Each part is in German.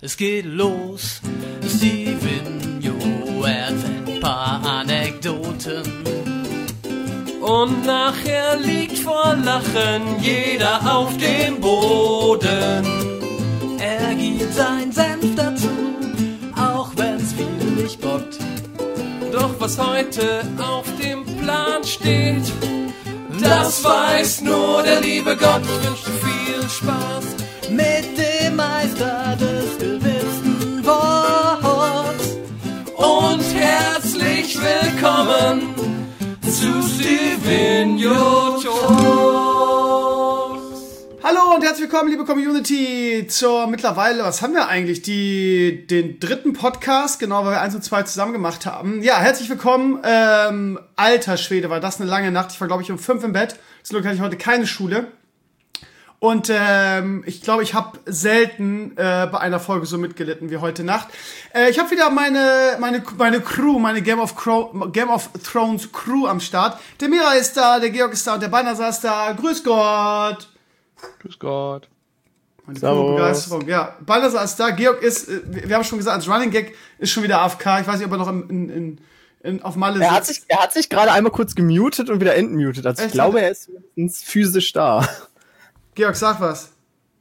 Es geht los, Stevenio erzählt ein paar Anekdoten. Und nachher liegt vor Lachen jeder auf dem Boden. Er gibt sein Senf dazu, auch wenn's viel nicht bockt. Doch was heute auf dem Plan steht, das weiß nur der liebe Gott. Ich wünsche dir viel Spaß mit dem Meister des gewissen Worts. Und herzlich willkommen zu Stevenio Talks. Hallo und herzlich willkommen, liebe Community, zur mittlerweile, was haben wir eigentlich, den dritten Podcast, genau, weil wir 1 und 2 zusammen gemacht haben. Ja, herzlich willkommen, alter Schwede, war das eine lange Nacht. Ich war, glaube ich, um 5 im Bett, zum Glück hatte ich heute keine Schule. Und ich glaube, ich habe selten bei einer Folge so mitgelitten wie heute Nacht. Ich habe wieder meine Crew, meine Game of Thrones Crew am Start. Der Mira ist da, der Georg ist da und der Balnasar ist da. Grüß Gott. Grüß Gott. Meine pure Begeisterung. Ja, Balnasar ist da. Georg ist, wir haben schon gesagt, als Running Gag ist schon wieder AFK. Ich weiß nicht, ob er noch auf Malle sitzt. Er hat sich gerade einmal kurz gemutet und wieder entmutet. Also ich glaube, er ist mindestens physisch da. Georg, sag was.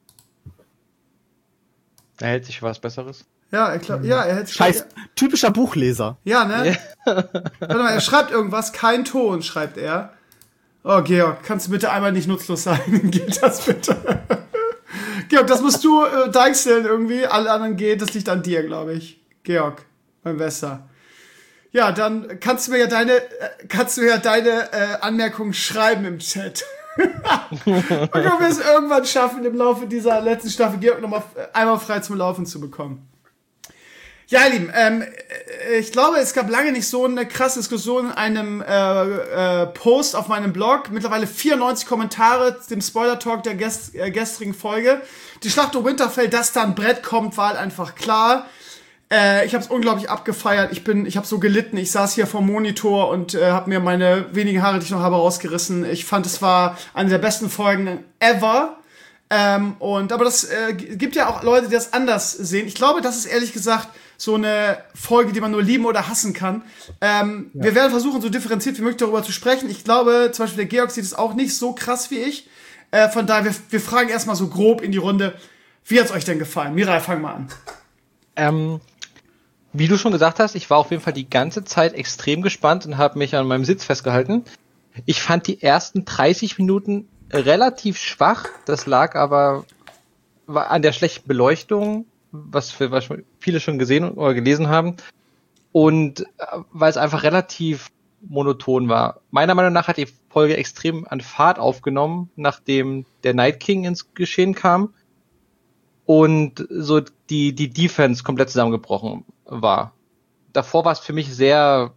Er hält sich für was Besseres. Ja, er hält sich. Scheiß, typischer Buchleser. Ja, ne? Ja. Warte mal, er schreibt irgendwas, kein Ton, schreibt er. Oh, Georg, kannst du bitte einmal nicht nutzlos sein? Geht das bitte? Georg, das musst du deichseln irgendwie. Alle anderen geht, das liegt an dir, glaube ich. Georg, mein Bester. Ja, dann kannst du mir ja deine Anmerkungen schreiben im Chat. Und ob wir es irgendwann schaffen, im Laufe dieser letzten Staffel Georg nochmal einmal frei zum Laufen zu bekommen. Ja, ihr Lieben, ich glaube, es gab lange nicht so eine krasse Diskussion in einem Post auf meinem Blog. Mittlerweile 94 Kommentare dem Spoiler-Talk der gestrigen Folge. Die Schlacht um Winterfell, dass da ein Brett kommt, war halt einfach klar. Ich habe es unglaublich abgefeiert. Ich habe so gelitten. Ich saß hier vorm Monitor und habe mir meine wenigen Haare, die ich noch habe, rausgerissen. Ich fand, es war eine der besten Folgen ever. Aber das gibt ja auch Leute, die das anders sehen. Ich glaube, das ist ehrlich gesagt so eine Folge, die man nur lieben oder hassen kann. Wir werden versuchen, so differenziert wie möglich darüber zu sprechen. Ich glaube, zum Beispiel der Georg sieht es auch nicht so krass wie ich. Von daher, wir fragen erstmal so grob in die Runde, wie hat's euch denn gefallen? Mirai, fang mal an. Wie du schon gesagt hast, ich war auf jeden Fall die ganze Zeit extrem gespannt und habe mich an meinem Sitz festgehalten. Ich fand die ersten 30 Minuten relativ schwach. Das lag aber an der schlechten Beleuchtung, was viele schon gesehen oder gelesen haben. Und weil es einfach relativ monoton war. Meiner Meinung nach hat die Folge extrem an Fahrt aufgenommen, nachdem der Night King ins Geschehen kam. Und so die Defense komplett zusammengebrochen war. Davor war es für mich sehr,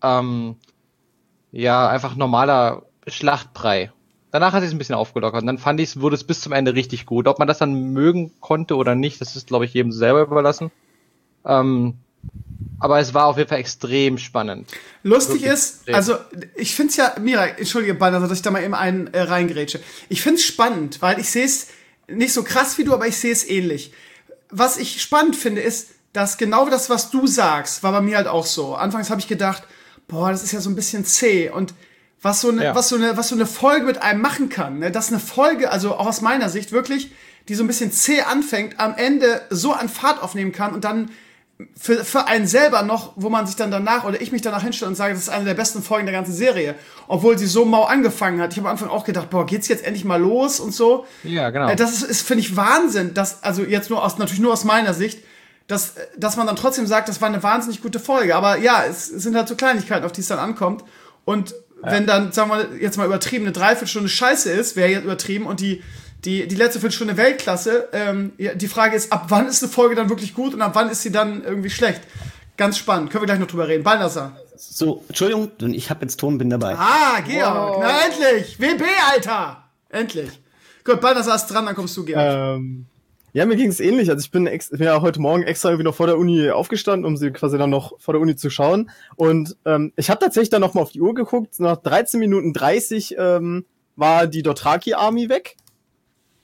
einfach normaler Schlachtbrei. Danach hat es ein bisschen aufgelockert und dann fand ich, wurde es bis zum Ende richtig gut. Ob man das dann mögen konnte oder nicht, das ist, glaube ich, jedem selber überlassen. Aber es war auf jeden Fall extrem spannend. Lustig ist, also ich find's ja, Mira, entschuldige, Balnasar, dass ich da mal eben einen reingrätsche. Ich find's spannend, weil ich sehe es nicht so krass wie du, aber ich sehe es ähnlich. Was ich spannend finde, ist, dass genau das, was du sagst, war bei mir halt auch so. Anfangs habe ich gedacht, boah, das ist ja so ein bisschen zäh. Und was so eine Folge mit einem machen kann, ne? Dass eine Folge, also auch aus meiner Sicht wirklich, die so ein bisschen zäh anfängt, am Ende so an Fahrt aufnehmen kann und dann für einen selber noch, wo man sich dann danach oder ich mich danach hinstelle und sage, das ist eine der besten Folgen der ganzen Serie. Obwohl sie so mau angefangen hat. Ich habe am Anfang auch gedacht, boah, geht's jetzt endlich mal los und so. Ja, genau. Das ist finde ich, Wahnsinn, dass, also jetzt natürlich nur aus meiner Sicht, dass man dann trotzdem sagt, das war eine wahnsinnig gute Folge. Aber ja, es sind halt so Kleinigkeiten, auf die es dann ankommt. Und wenn dann, sagen wir jetzt mal übertrieben, eine Dreiviertelstunde Scheiße ist, wäre jetzt übertrieben, und die letzte Viertelstunde Weltklasse, die Frage ist, ab wann ist eine Folge dann wirklich gut und ab wann ist sie dann irgendwie schlecht? Ganz spannend. Können wir gleich noch drüber reden. Balnasar. So, Entschuldigung, ich habe jetzt Ton, bin dabei. Ah, Georg. Wow. Na, endlich. WB, Alter. Endlich. Gut, Balnasar ist dran, dann kommst du, Georg. Ja, mir ging es ähnlich. Also ich bin ja heute Morgen extra irgendwie noch vor der Uni aufgestanden, um sie quasi dann noch vor der Uni zu schauen. Und ich habe tatsächlich dann noch mal auf die Uhr geguckt. Nach 13 Minuten 30 war die Dothraki Army weg.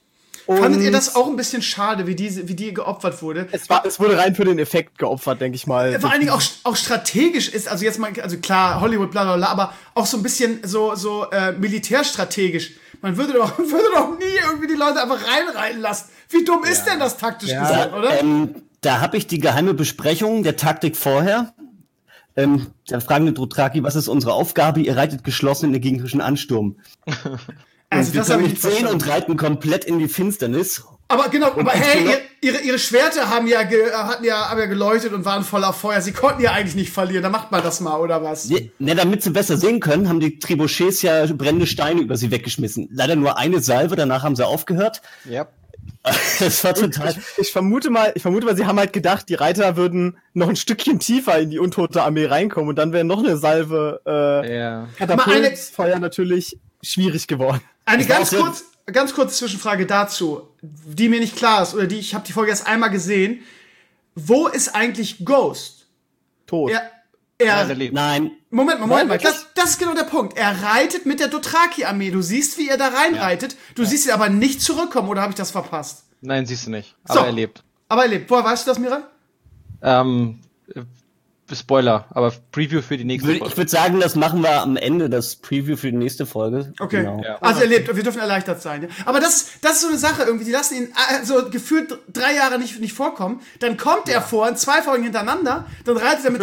Fandet ihr das auch ein bisschen schade, wie die geopfert wurde? Es wurde rein für den Effekt geopfert, denke ich mal. Vor allen Dingen auch strategisch ist, also jetzt mal, also klar, Hollywood, bla bla bla, aber auch so ein bisschen so militärstrategisch. Man würde doch nie irgendwie die Leute einfach reinreiten lassen. Wie dumm ist denn das taktisch gesehen, oder? Da habe ich die geheime Besprechung der Taktik vorher. Da fragen die Dothraki, was ist unsere Aufgabe? Ihr reitet geschlossen in den gegnerischen Ansturm. Also wir das habe ich können nicht sehen verstanden. und reiten komplett in die Finsternis. Aber genau, Und hey, ihre Schwerter haben ja geleuchtet und waren voller Feuer. Sie konnten ja eigentlich nicht verlieren. Da macht man das mal, oder was? Ne, damit sie besser sehen können, haben die Trebuchets ja brennende Steine über sie weggeschmissen. Leider nur eine Salve, danach haben sie aufgehört. Ja. Das war total... Ich vermute mal, sie haben halt gedacht, die Reiter würden noch ein Stückchen tiefer in die untote Armee reinkommen und dann wäre noch eine Salve Katapultfeuer natürlich schwierig geworden. Eine ganz kurze Zwischenfrage dazu, die mir nicht klar ist, oder ich habe die Folge erst einmal gesehen. Wo ist eigentlich Ghost? Tot. Der lebt. Nein. Moment, Nein, das ist genau der Punkt. Er reitet mit der Dothraki-Armee. Du siehst, wie er da reinreitet. Du siehst ihn aber nicht zurückkommen, oder habe ich das verpasst? Nein, siehst du nicht. So. Aber er lebt. Aber er lebt. Woher weißt du das, Mira? Spoiler, aber Preview für die nächste Folge. Ich würde sagen, das machen wir am Ende, das Preview für die nächste Folge. Okay. Genau. Ja. Also er lebt. Wir dürfen erleichtert sein. Ja? Aber das ist so eine Sache irgendwie. Die lassen ihn so gefühlt 3 Jahre nicht vorkommen. Dann kommt er vor in 2 Folgen hintereinander. Dann reitet er mit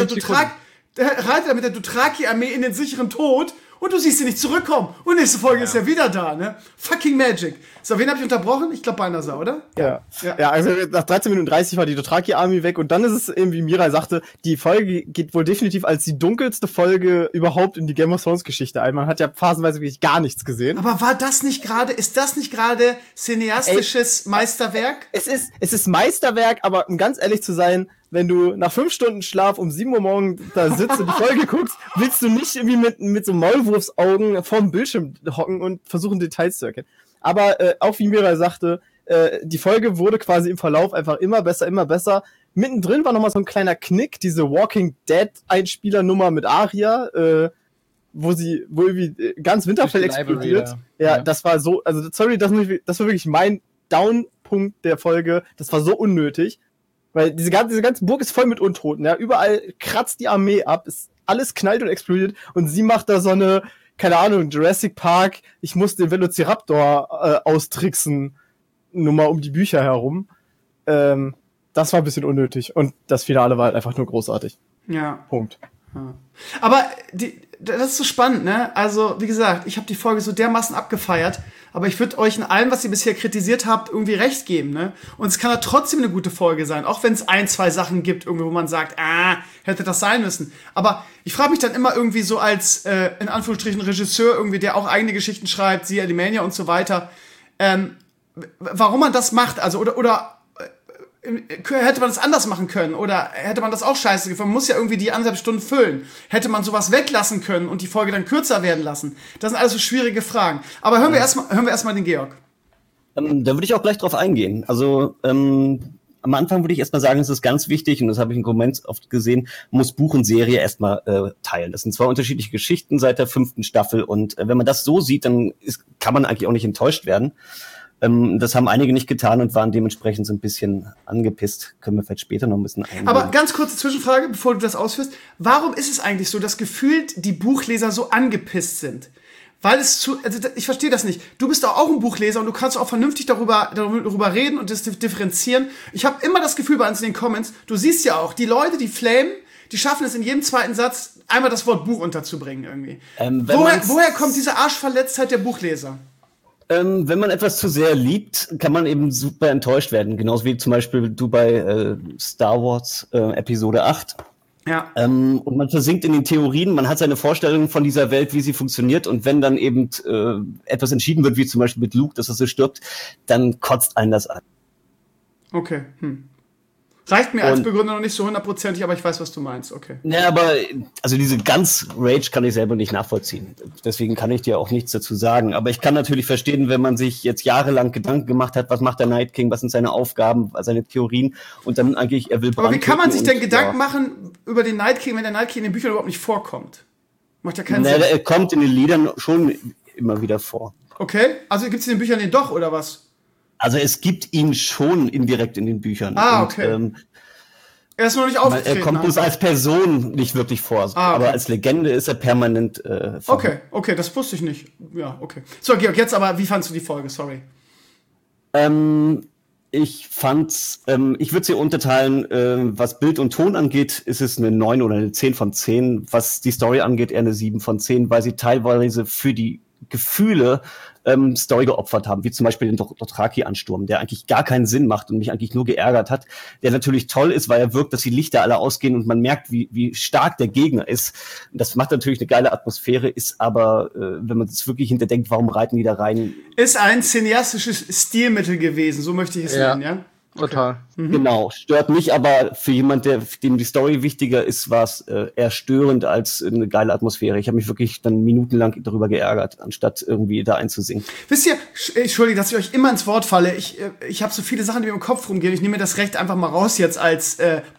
der Dothraki-Armee in den sicheren Tod. Und du siehst ihn nicht zurückkommen. Und nächste Folge ist er wieder da, ne? Fucking Magic. So, wen habe ich unterbrochen? Ich glaube, Balnasar, oder? Ja, also nach 13 Minuten 30 war die Dothraki-Armee weg und dann ist es eben, wie Mirai sagte, die Folge geht wohl definitiv als die dunkelste Folge überhaupt in die Game of Thrones-Geschichte ein. Man hat ja phasenweise wirklich gar nichts gesehen. Aber ist das nicht gerade cineastisches Meisterwerk? Es ist Meisterwerk, aber um ganz ehrlich zu sein, wenn du nach 5 Stunden Schlaf um 7 Uhr morgens da sitzt und die Folge guckst, willst du nicht irgendwie mit so Maulwurfsaugen vorm Bildschirm hocken und versuchen, Details zu erkennen. Aber auch wie Mirai sagte, die Folge wurde quasi im Verlauf einfach immer besser. Mittendrin war nochmal so ein kleiner Knick, diese Walking Dead Einspielernummer mit Aria, wo irgendwie ganz Winterfell explodiert. Ja, das war so, also sorry, das war wirklich mein Downpunkt der Folge. Das war so unnötig. Weil diese ganze Burg ist voll mit Untoten, ja. Überall kratzt die Armee ab, alles knallt und explodiert und sie macht da so eine, keine Ahnung, Jurassic Park, ich muss den Velociraptor austricksen, Nummer um die Bücher herum. Das war ein bisschen unnötig und das Finale war halt einfach nur großartig. Ja. Punkt. Ja. Aber das ist so spannend, ne? Also, wie gesagt, ich habe die Folge so dermaßen abgefeiert, aber ich würde euch in allem, was ihr bisher kritisiert habt, irgendwie recht geben, ne? Und es kann ja trotzdem eine gute Folge sein, auch wenn es 1, 2 Sachen gibt, irgendwie, wo man sagt, hätte das sein müssen. Aber ich frage mich dann immer irgendwie so als, in Anführungsstrichen, Regisseur irgendwie, der auch eigene Geschichten schreibt, siehe Alimania und so weiter, warum man das macht, also, oder hätte man das anders machen können oder hätte man das auch scheiße gefunden? Man muss ja irgendwie die 1,5 Stunden füllen. Hätte man sowas weglassen können und die Folge dann kürzer werden lassen? Das sind alles so schwierige Fragen. Aber hören wir erstmal den Georg. Da würde ich auch gleich drauf eingehen. Also am Anfang würde ich erstmal sagen, es ist ganz wichtig, und das habe ich in Comments oft gesehen, muss Buch und Serie erstmal teilen. Das sind 2 unterschiedliche Geschichten seit der 5. Staffel und wenn man das so sieht, dann kann man eigentlich auch nicht enttäuscht werden. Das haben einige nicht getan und waren dementsprechend so ein bisschen angepisst. Können wir vielleicht später noch ein bisschen eingehen. Aber ganz kurze Zwischenfrage, bevor du das ausführst. Warum ist es eigentlich so, dass gefühlt die Buchleser so angepisst sind? Weil also ich verstehe das nicht. Du bist doch auch ein Buchleser und du kannst auch vernünftig darüber reden und das differenzieren. Ich habe immer das Gefühl bei uns in den Comments, du siehst ja auch, die Leute, die flamen, die schaffen es in jedem zweiten Satz, einmal das Wort Buch unterzubringen irgendwie. Woher kommt diese Arschverletztheit der Buchleser? Wenn man etwas zu sehr liebt, kann man eben super enttäuscht werden. Genauso wie zum Beispiel du bei Star Wars Episode 8. Ja. Und man versinkt in den Theorien, man hat seine Vorstellungen von dieser Welt, wie sie funktioniert. Und wenn dann eben etwas entschieden wird, wie zum Beispiel mit Luke, dass er so stirbt, dann kotzt einen das an. Okay. Reicht mir als Begründer noch nicht so 100%, aber ich weiß, was du meinst. Okay. Ja, aber also diese ganz Rage kann ich selber nicht nachvollziehen. Deswegen kann ich dir auch nichts dazu sagen. Aber ich kann natürlich verstehen, wenn man sich jetzt jahrelang Gedanken gemacht hat, was macht der Night King, was sind seine Aufgaben, seine Theorien und dann eigentlich, er will Aber wie kann man sich denn Gedanken machen über den Night King, wenn der Night King in den Büchern überhaupt nicht vorkommt? Macht ja keinen Sinn. Er kommt in den Liedern schon immer wieder vor. Okay, also gibt es in den Büchern den doch, oder was? Also es gibt ihn schon indirekt in den Büchern. Okay. Und, er ist noch nicht aufgetreten. er kommt bloß als Person nicht wirklich vor. Okay. Aber als Legende ist er permanent vor. Okay, das wusste ich nicht. Ja, okay. So, Georg, jetzt aber, wie fandst du die Folge? Sorry. Ich fand's, ich würde sie unterteilen, was Bild und Ton angeht, ist es eine 9 oder eine 10 von 10. Was die Story angeht, eher eine 7 von 10, weil sie teilweise für die Gefühle Story geopfert haben, wie zum Beispiel den Dothraki-Ansturm, der eigentlich gar keinen Sinn macht und mich eigentlich nur geärgert hat, der natürlich toll ist, weil er wirkt, dass die Lichter alle ausgehen und man merkt, wie stark der Gegner ist. Und das macht natürlich eine geile Atmosphäre, ist aber, wenn man das wirklich hinterdenkt, warum reiten die da rein? Ist ein cineastisches Stilmittel gewesen, so möchte ich es nennen, ja? Total. Genau, stört mich, aber für jemand, dem die Story wichtiger ist, war es eher störend als eine geile Atmosphäre. Ich habe mich wirklich dann minutenlang darüber geärgert, anstatt irgendwie da einzusingen. Wisst ihr, Entschuldigung, dass ich euch immer ins Wort falle. Ich habe so viele Sachen, die mir im Kopf rumgehen. Ich nehme mir das Recht einfach mal raus jetzt als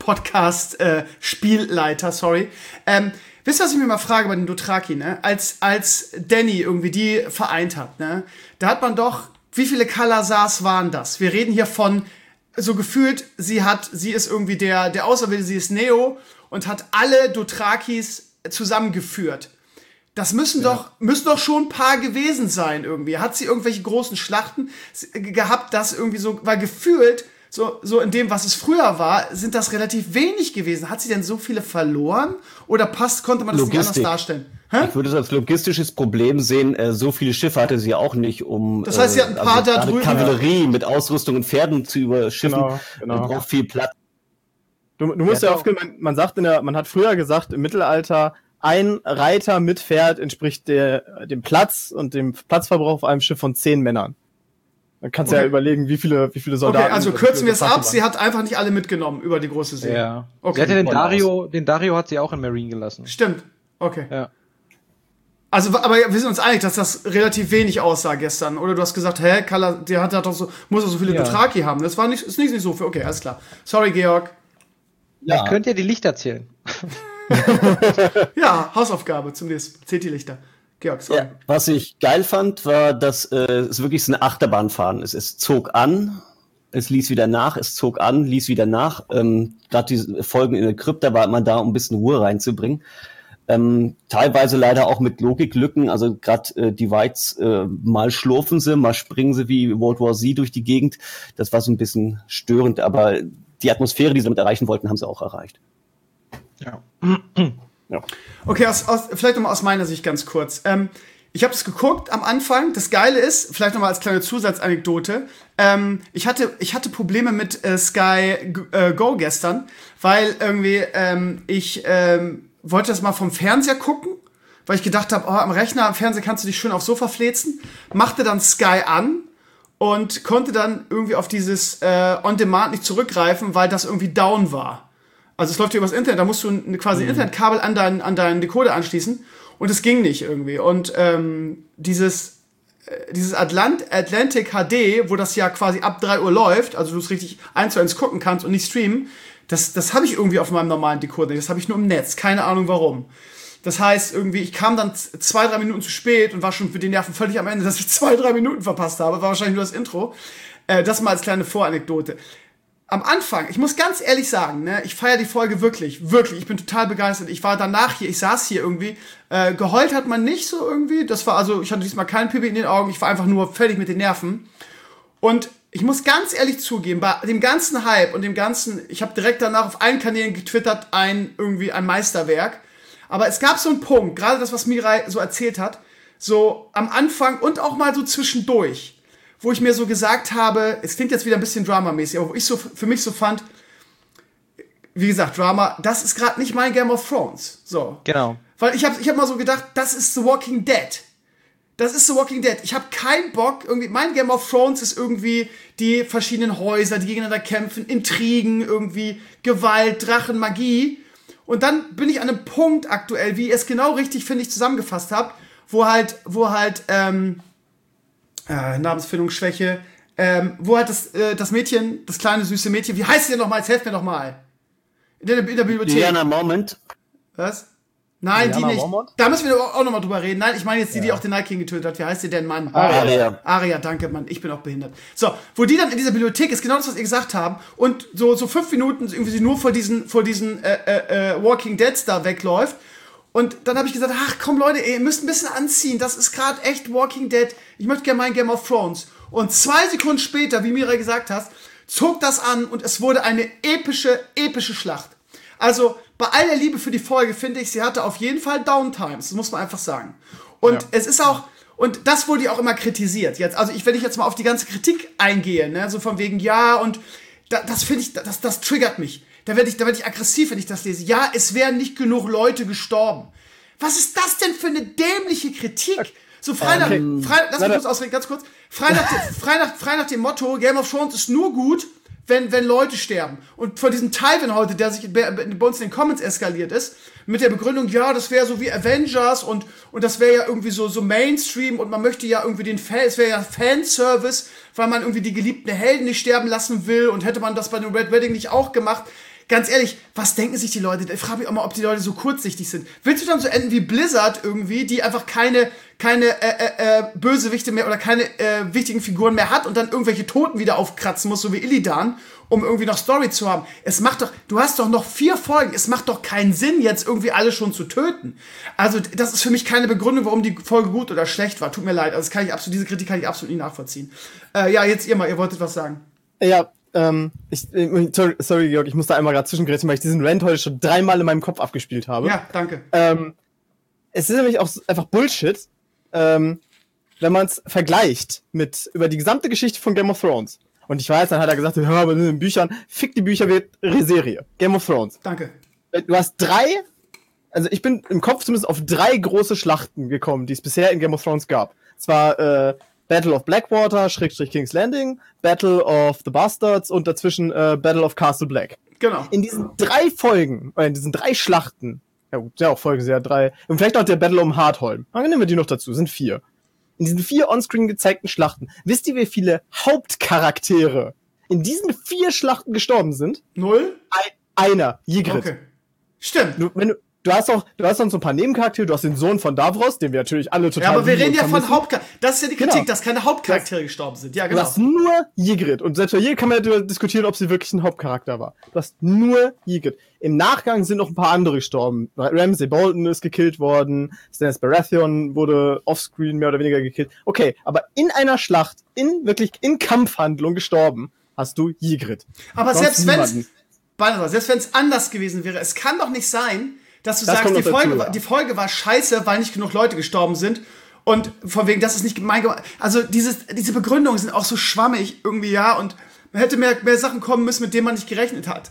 Podcast-Spielleiter, sorry. Wisst ihr, was ich mir mal frage bei den Dothraki, ne? Als Dany irgendwie die vereint hat, ne? Da hat man doch, wie viele Kalasars waren das? Wir reden hier von so gefühlt, sie ist irgendwie der Auserwählte, sie ist Neo und hat alle Dothrakis zusammengeführt. Das müssen doch schon ein paar gewesen sein irgendwie. Hat sie irgendwelche großen Schlachten gehabt, das irgendwie so, weil gefühlt, so in dem, was es früher war, sind das relativ wenig gewesen. Hat sie denn so viele verloren? Oder konnte man das nicht anders darstellen? Ich würde es als logistisches Problem sehen. So viele Schiffe hatte sie auch nicht, um das heißt, sie hat ein paar da drüben. Kavallerie mit Ausrüstung und Pferden zu überschiffen. Genau. Braucht viel Platz. Du musst ja aufgehen, man hat früher gesagt, im Mittelalter, ein Reiter mit Pferd entspricht dem Platz und dem Platzverbrauch auf einem Schiff von 10 Männern. Dann kannst du ja überlegen, wie viele Soldaten. Okay, also kürzen wir es ab, sie hat einfach nicht alle mitgenommen über die große See. Ja. Okay. Sie hatte den Dario hat sie auch in Marine gelassen. Stimmt. Okay. Ja. Also, aber wir sind uns einig, dass das relativ wenig aussah gestern. Oder du hast gesagt, der hat doch muss doch so viele Dothraki haben. Das war ist nicht so viel. Okay, alles klar. Sorry, Georg. Ja. Ich könnte ja die Lichter zählen. Ja, Hausaufgabe zum nächsten. Zählt die Lichter. Georg, sorry. Ja, was ich geil fand, war, dass es wirklich eine Achterbahnfahren ist. Es zog an, es ließ wieder nach, es zog an, ließ wieder nach. Gerade die Folgen in der Krypta war man da, um ein bisschen Ruhe reinzubringen. Teilweise leider auch mit Logiklücken, also gerade die Whites, mal schlurfen sie, mal springen sie wie World War Z durch die Gegend. Das war so ein bisschen störend, aber die Atmosphäre, die sie damit erreichen wollten, haben sie auch erreicht. Ja. Ja. Okay, vielleicht nochmal aus meiner Sicht ganz kurz. Ich habe das geguckt am Anfang. Das Geile ist, vielleicht nochmal als kleine Zusatzanekdote, ich hatte Probleme mit Sky Go gestern, weil irgendwie ich wollte das mal vom Fernseher gucken, weil ich gedacht habe, am Rechner, am Fernseher kannst du dich schön aufs Sofa fläzen. Machte dann Sky an und konnte dann irgendwie auf dieses On-Demand nicht zurückgreifen, weil das irgendwie down war. Also es läuft hier übers Internet, da musst du quasi ein Internetkabel an deinen Decoder anschließen und es ging nicht irgendwie. Und dieses Atlantic HD, wo das ja quasi ab 3 Uhr läuft, also du es richtig 1:1 gucken kannst und nicht streamen, das habe ich irgendwie auf meinem normalen Decoder nicht. Das habe ich nur im Netz. Keine Ahnung warum. Das heißt, irgendwie, ich kam dann 2-3 Minuten zu spät und war schon für die Nerven völlig am Ende, dass ich 2-3 Minuten verpasst habe. War wahrscheinlich nur das Intro. Das mal als kleine Voranekdote. Am Anfang, ich muss ganz ehrlich sagen, ne, ich feiere die Folge wirklich, wirklich. Ich bin total begeistert. Ich war danach hier, ich saß hier irgendwie. Geheult hat man nicht so irgendwie. Das war also, ich hatte diesmal keinen Pipi in den Augen. Ich war einfach nur fertig mit den Nerven. Und ich muss ganz ehrlich zugeben, bei dem ganzen Hype und dem ganzen, ich habe direkt danach auf allen Kanälen getwittert, ein Meisterwerk. Aber es gab so einen Punkt, gerade das, was Mirai so erzählt hat, so am Anfang und auch mal so zwischendurch, wo ich mir so gesagt habe, es klingt jetzt wieder ein bisschen dramamäßig, aber wo ich so für mich so fand, wie gesagt, Drama, das ist gerade nicht mein Game of Thrones. So. Genau. Weil ich hab mal so gedacht, das ist The Walking Dead. Das ist The Walking Dead. Ich habe keinen Bock, irgendwie, mein Game of Thrones ist irgendwie die verschiedenen Häuser, die gegeneinander kämpfen, Intrigen, irgendwie Gewalt, Drachen, Magie. Und dann bin ich an einem Punkt aktuell, wie ihr es genau richtig, finde ich, zusammengefasst habt, wo halt Namensfindungsschwäche, wo halt das Mädchen, das kleine süße Mädchen, wie heißt sie denn nochmal? Jetzt helft mir doch mal. In der Bibliothek. Diana Moment. Was? Nein, Lyanna die nicht. Mormont? Da müssen wir auch nochmal drüber reden. Nein, ich meine jetzt die auch den Night King getötet hat. Wie heißt die denn, Mann? Arya, danke, Mann. Ich bin auch behindert. So, wo die dann in dieser Bibliothek ist, genau das, was ihr gesagt habt, und so 5 Minuten irgendwie sie nur vor diesen Walking Deads da wegläuft. Und dann habe ich gesagt, ach komm Leute, ihr müsst ein bisschen anziehen. Das ist gerade echt Walking Dead. Ich möchte gerne mein Game of Thrones. Und 2 Sekunden später, wie Mira gesagt hast, zog das an und es wurde eine epische Schlacht. Also, bei aller Liebe für die Folge finde ich, sie hatte auf jeden Fall Downtimes, das muss man einfach sagen. Und es ist auch, und das wurde ja auch immer kritisiert. Jetzt, also wenn ich jetzt mal auf die ganze Kritik eingehe, ne, so von wegen, ja, und das finde ich, das triggert mich. Da werde ich aggressiv, wenn ich das lese. Ja, es wären nicht genug Leute gestorben. Was ist das denn für eine dämliche Kritik? So lass mich kurz ausreden, ganz kurz. Frei nach dem Motto, Game of Thrones ist nur gut, wenn Leute sterben. Und von diesem Tywin heute, der sich bei uns in den Comments eskaliert ist, mit der Begründung, ja, das wäre so wie Avengers und das wäre ja irgendwie so Mainstream und man möchte ja irgendwie es wäre ja Fanservice, weil man irgendwie die geliebten Helden nicht sterben lassen will und hätte man das bei dem Red Wedding nicht auch gemacht. Ganz ehrlich, was denken sich die Leute? Ich frage mich auch mal, ob die Leute so kurzsichtig sind. Willst du dann so enden wie Blizzard irgendwie, die einfach keine Bösewichte mehr oder keine wichtigen Figuren mehr hat und dann irgendwelche Toten wieder aufkratzen muss, so wie Illidan, um irgendwie noch Story zu haben? Du hast doch noch 4 Folgen. Es macht doch keinen Sinn, jetzt irgendwie alle schon zu töten. Also, das ist für mich keine Begründung, warum die Folge gut oder schlecht war. Tut mir leid. Also, diese Kritik kann ich absolut nicht nachvollziehen. Jetzt ihr wolltet was sagen. Ja, sorry, Georg, ich muss da einmal gerade zwischengrätschen, weil ich diesen Rant heute schon 3-mal in meinem Kopf abgespielt habe. Ja, danke. Es ist nämlich auch einfach Bullshit, wenn man es vergleicht über die gesamte Geschichte von Game of Thrones. Und ich weiß, dann hat er gesagt, ja, aber in den Büchern, fick die Bücher, wird Serie. Game of Thrones. Danke. Du hast 3, also ich bin im Kopf zumindest auf 3 große Schlachten gekommen, die es bisher in Game of Thrones gab. Es war Battle of Blackwater, / King's Landing, Battle of the Bastards und dazwischen Battle of Castle Black. Genau. In diesen 3 Folgen, in diesen 3 Schlachten, ja gut, ja auch Folgen sind ja 3, und vielleicht auch der Battle um Hardholm, dann nehmen wir die noch dazu, sind 4. In diesen 4 onscreen gezeigten Schlachten, wisst ihr, wie viele Hauptcharaktere in diesen 4 Schlachten gestorben sind? 0? Einer, Ygritte. Okay. Stimmt. Du hast dann so ein paar Nebencharaktere, du hast den Sohn von Davros, den wir natürlich alle total aber wir reden ja von Hauptcharakteren. Das ist ja die Kritik, Genau. dass keine Hauptcharaktere gestorben sind. Ja, genau. Du hast nur Ygritte. Und selbst bei Ygritte kann man ja diskutieren, ob sie wirklich ein Hauptcharakter war. Du hast nur Ygritte. Im Nachgang sind noch ein paar andere gestorben. Ramsay Bolton ist gekillt worden, Stannis Baratheon wurde offscreen mehr oder weniger gekillt. Okay, aber in einer Schlacht, in Kampfhandlung gestorben, hast du Ygritte. Aber Sonst selbst wenn es anders gewesen wäre, es kann doch nicht sein, dass du Das sagst, kommt noch dazu, die Folge war scheiße, weil nicht genug Leute gestorben sind. Und von wegen, das ist nicht gemein. Also diese Begründungen sind auch so schwammig irgendwie, ja. Und man hätte mehr Sachen kommen müssen, mit denen man nicht gerechnet hat.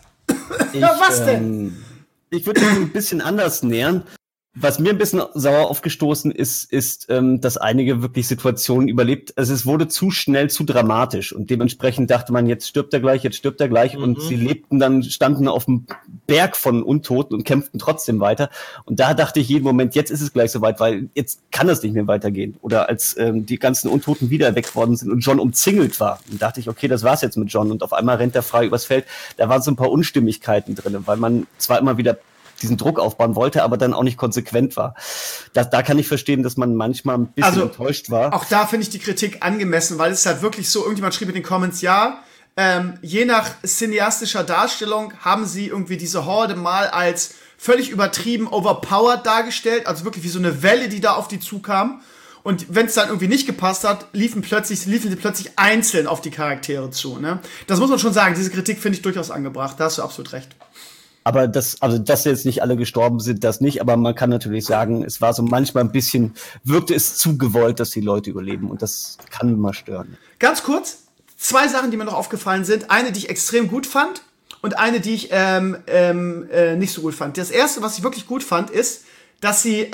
Was denn? Ich würde das ein bisschen anders nähern. Was mir ein bisschen sauer aufgestoßen ist, dass einige wirklich Situationen überlebt. Also es wurde zu schnell, zu dramatisch und dementsprechend dachte man, jetzt stirbt er gleich. Und sie standen auf dem Berg von Untoten und kämpften trotzdem weiter. Und da dachte ich jeden Moment, jetzt ist es gleich soweit, weil jetzt kann es nicht mehr weitergehen. Oder als die ganzen Untoten wieder erweckt worden sind und Jon umzingelt war, dann dachte ich, okay, das war's jetzt mit Jon. Und auf einmal rennt er frei übers Feld. Da waren so ein paar Unstimmigkeiten drin, weil man zwar immer wieder diesen Druck aufbauen wollte, aber dann auch nicht konsequent war. Da kann ich verstehen, dass man manchmal ein bisschen enttäuscht war. Auch da finde ich die Kritik angemessen, weil es ist halt wirklich so, irgendjemand schrieb in den Comments, ja, je nach cineastischer Darstellung haben sie irgendwie diese Horde mal als völlig übertrieben overpowered dargestellt, also wirklich wie so eine Welle, die da auf die zukam. Und wenn es dann irgendwie nicht gepasst hat, liefen sie plötzlich einzeln auf die Charaktere zu. Ne? Das muss man schon sagen, diese Kritik finde ich durchaus angebracht, da hast du absolut recht. Aber dass jetzt nicht alle gestorben sind, das nicht. Aber man kann natürlich sagen, es war so manchmal ein bisschen, wirkte es zu gewollt, dass die Leute überleben. Und das kann mal stören. Ganz kurz, 2 Sachen, die mir noch aufgefallen sind. Eine, die ich extrem gut fand und eine, die ich nicht so gut fand. Das erste, was ich wirklich gut fand, ist, dass sie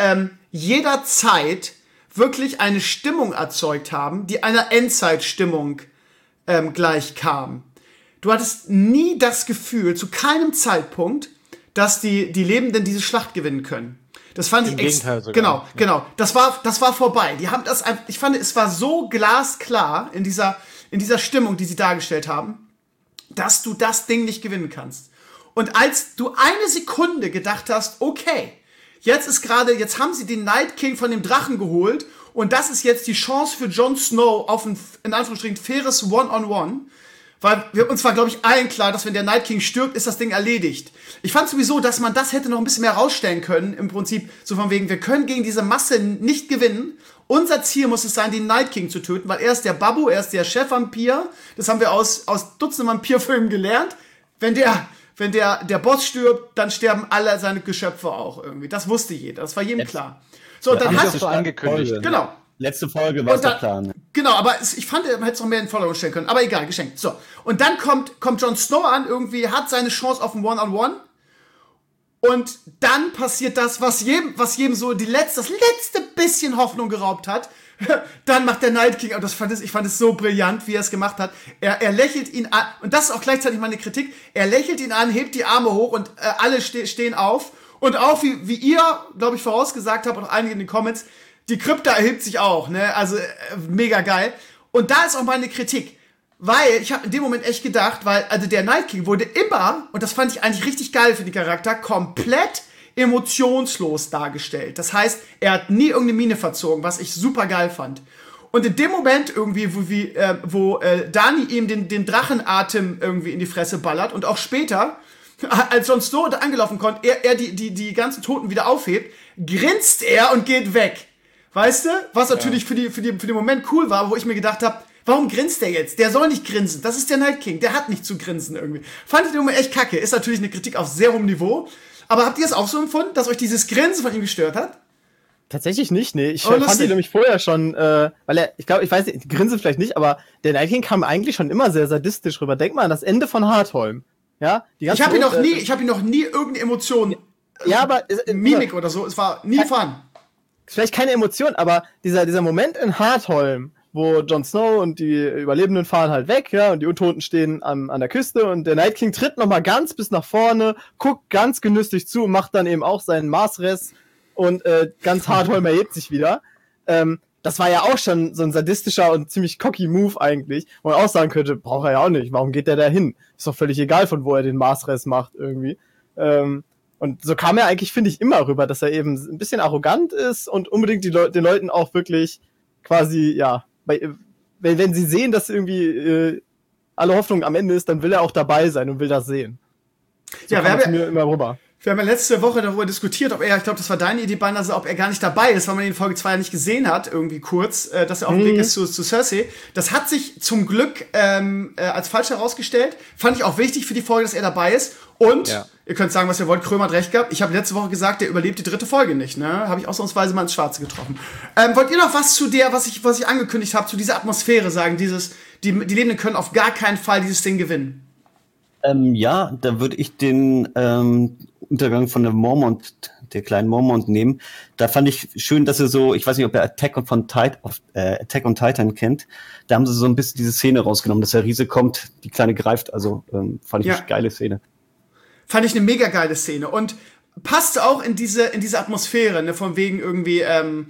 jederzeit wirklich eine Stimmung erzeugt haben, die einer Endzeitstimmung gleich kam. Du hattest nie das Gefühl, zu keinem Zeitpunkt, dass die Lebenden diese Schlacht gewinnen können. Das fand ich Gegenteil sogar. Genau. Das war vorbei. Ich fand, es war so glasklar in dieser Stimmung, die sie dargestellt haben, dass du das Ding nicht gewinnen kannst. Und als du eine Sekunde gedacht hast, okay, jetzt haben sie den Night King von dem Drachen geholt und das ist jetzt die Chance für Jon Snow auf ein, in Anführungsstrichen, faires One-on-One. Weil uns war, glaube ich, allen klar, dass wenn der Night King stirbt, ist das Ding erledigt. Ich fand sowieso, dass man das hätte noch ein bisschen mehr rausstellen können, im Prinzip, so von wegen, wir können gegen diese Masse nicht gewinnen. Unser Ziel muss es sein, den Night King zu töten, weil er ist der Babbo, er ist der Chefvampir. Das haben wir aus Dutzenden Vampirfilmen gelernt. Wenn der Boss stirbt, dann sterben alle seine Geschöpfe auch irgendwie. Das wusste jeder, das war jedem klar. So, dann hat es so angekündigt. Genau. Letzte Folge war der Plan. Genau, aber ich fand, man hätte es noch mehr in den Vordergrund stellen können. Aber egal, geschenkt. So, und dann kommt Jon Snow an, irgendwie hat seine Chance auf ein One-on-One. Und dann passiert das, was jedem so das letzte bisschen Hoffnung geraubt hat. Dann macht der Night King, und ich fand es so brillant, wie er es gemacht hat. Er lächelt ihn an, und das ist auch gleichzeitig meine Kritik. Er lächelt ihn an, hebt die Arme hoch und alle stehen auf. Und auch, wie ihr, glaube ich, vorausgesagt habt, und auch einige in den Comments, die Krypta erhebt sich auch, ne? Also mega geil. Und da ist auch meine Kritik. Weil, ich habe in dem Moment echt gedacht, also der Night King wurde immer, und das fand ich eigentlich richtig geil für den Charakter, komplett emotionslos dargestellt. Das heißt, er hat nie irgendeine Miene verzogen, was ich super geil fand. Und in dem Moment irgendwie, wo Dani ihm den Drachenatem irgendwie in die Fresse ballert und auch später, als Jon Snow da angelaufen kommt, er die ganzen Toten wieder aufhebt, grinst er und geht weg. Weißt du? Was natürlich für den Moment cool war, wo ich mir gedacht habe, warum grinst der jetzt? Der soll nicht grinsen. Das ist der Night King. Der hat nicht zu grinsen irgendwie. Fand ich den Moment echt kacke. Ist natürlich eine Kritik auf sehr hohem Niveau. Aber habt ihr es auch so empfunden, dass euch dieses Grinsen von ihm gestört hat? Tatsächlich nicht, nee. Ich fand ihn nämlich vorher schon, weil ich weiß nicht, Grinsen vielleicht nicht, aber der Night King kam eigentlich schon immer sehr sadistisch rüber. Denk mal an das Ende von Hardholm. Ja? Ich habe ihn noch nie irgendeine Emotion, aber Mimik oder so, es war nie Fun. Vielleicht keine Emotion, aber dieser Moment in Hardholm, wo Jon Snow und die Überlebenden fahren halt weg, ja, und die Untoten stehen an der Küste und der Night King tritt nochmal ganz bis nach vorne, guckt ganz genüsslich zu und macht dann eben auch seinen Marsrest und ganz Hardholm erhebt sich wieder. Das war ja auch schon so ein sadistischer und ziemlich cocky Move eigentlich, wo man auch sagen könnte, braucht er ja auch nicht, warum geht der da hin? Ist doch völlig egal, von wo er den Marsrest macht irgendwie. Und so kam er eigentlich, finde ich, immer rüber, dass er eben ein bisschen arrogant ist und unbedingt den Leuten auch wirklich quasi, ja, wenn sie sehen, dass irgendwie alle Hoffnung am Ende ist, dann will er auch dabei sein und will das sehen. So ja, kam mir immer rüber. Wir haben ja letzte Woche darüber diskutiert, ob er, ich glaube, das war deine Idee, also ob er gar nicht dabei ist, weil man ihn in Folge 2 ja nicht gesehen hat, irgendwie kurz, dass er auf dem Weg ist zu Cersei. Das hat sich zum Glück als falsch herausgestellt. Fand ich auch wichtig für die Folge, dass er dabei ist. Und, ihr könnt sagen, was ihr wollt, Krömer hat recht gehabt. Ich habe letzte Woche gesagt, der überlebt die 3. Folge nicht, ne? Habe ich ausnahmsweise mal ins Schwarze getroffen. Wollt ihr noch was zu was ich angekündigt habe, zu dieser Atmosphäre sagen, die Lebenden können auf gar keinen Fall dieses Ding gewinnen? Ja, da würde ich den Untergang von der kleinen Mormont nehmen. Da fand ich schön, dass er so, ich weiß nicht, ob ihr Attack on Titan kennt, da haben sie so ein bisschen diese Szene rausgenommen, dass der Riese kommt, die Kleine greift, also fand ich eine geile Szene. Fand ich eine mega geile Szene und passte auch in diese Atmosphäre, ne, von wegen irgendwie,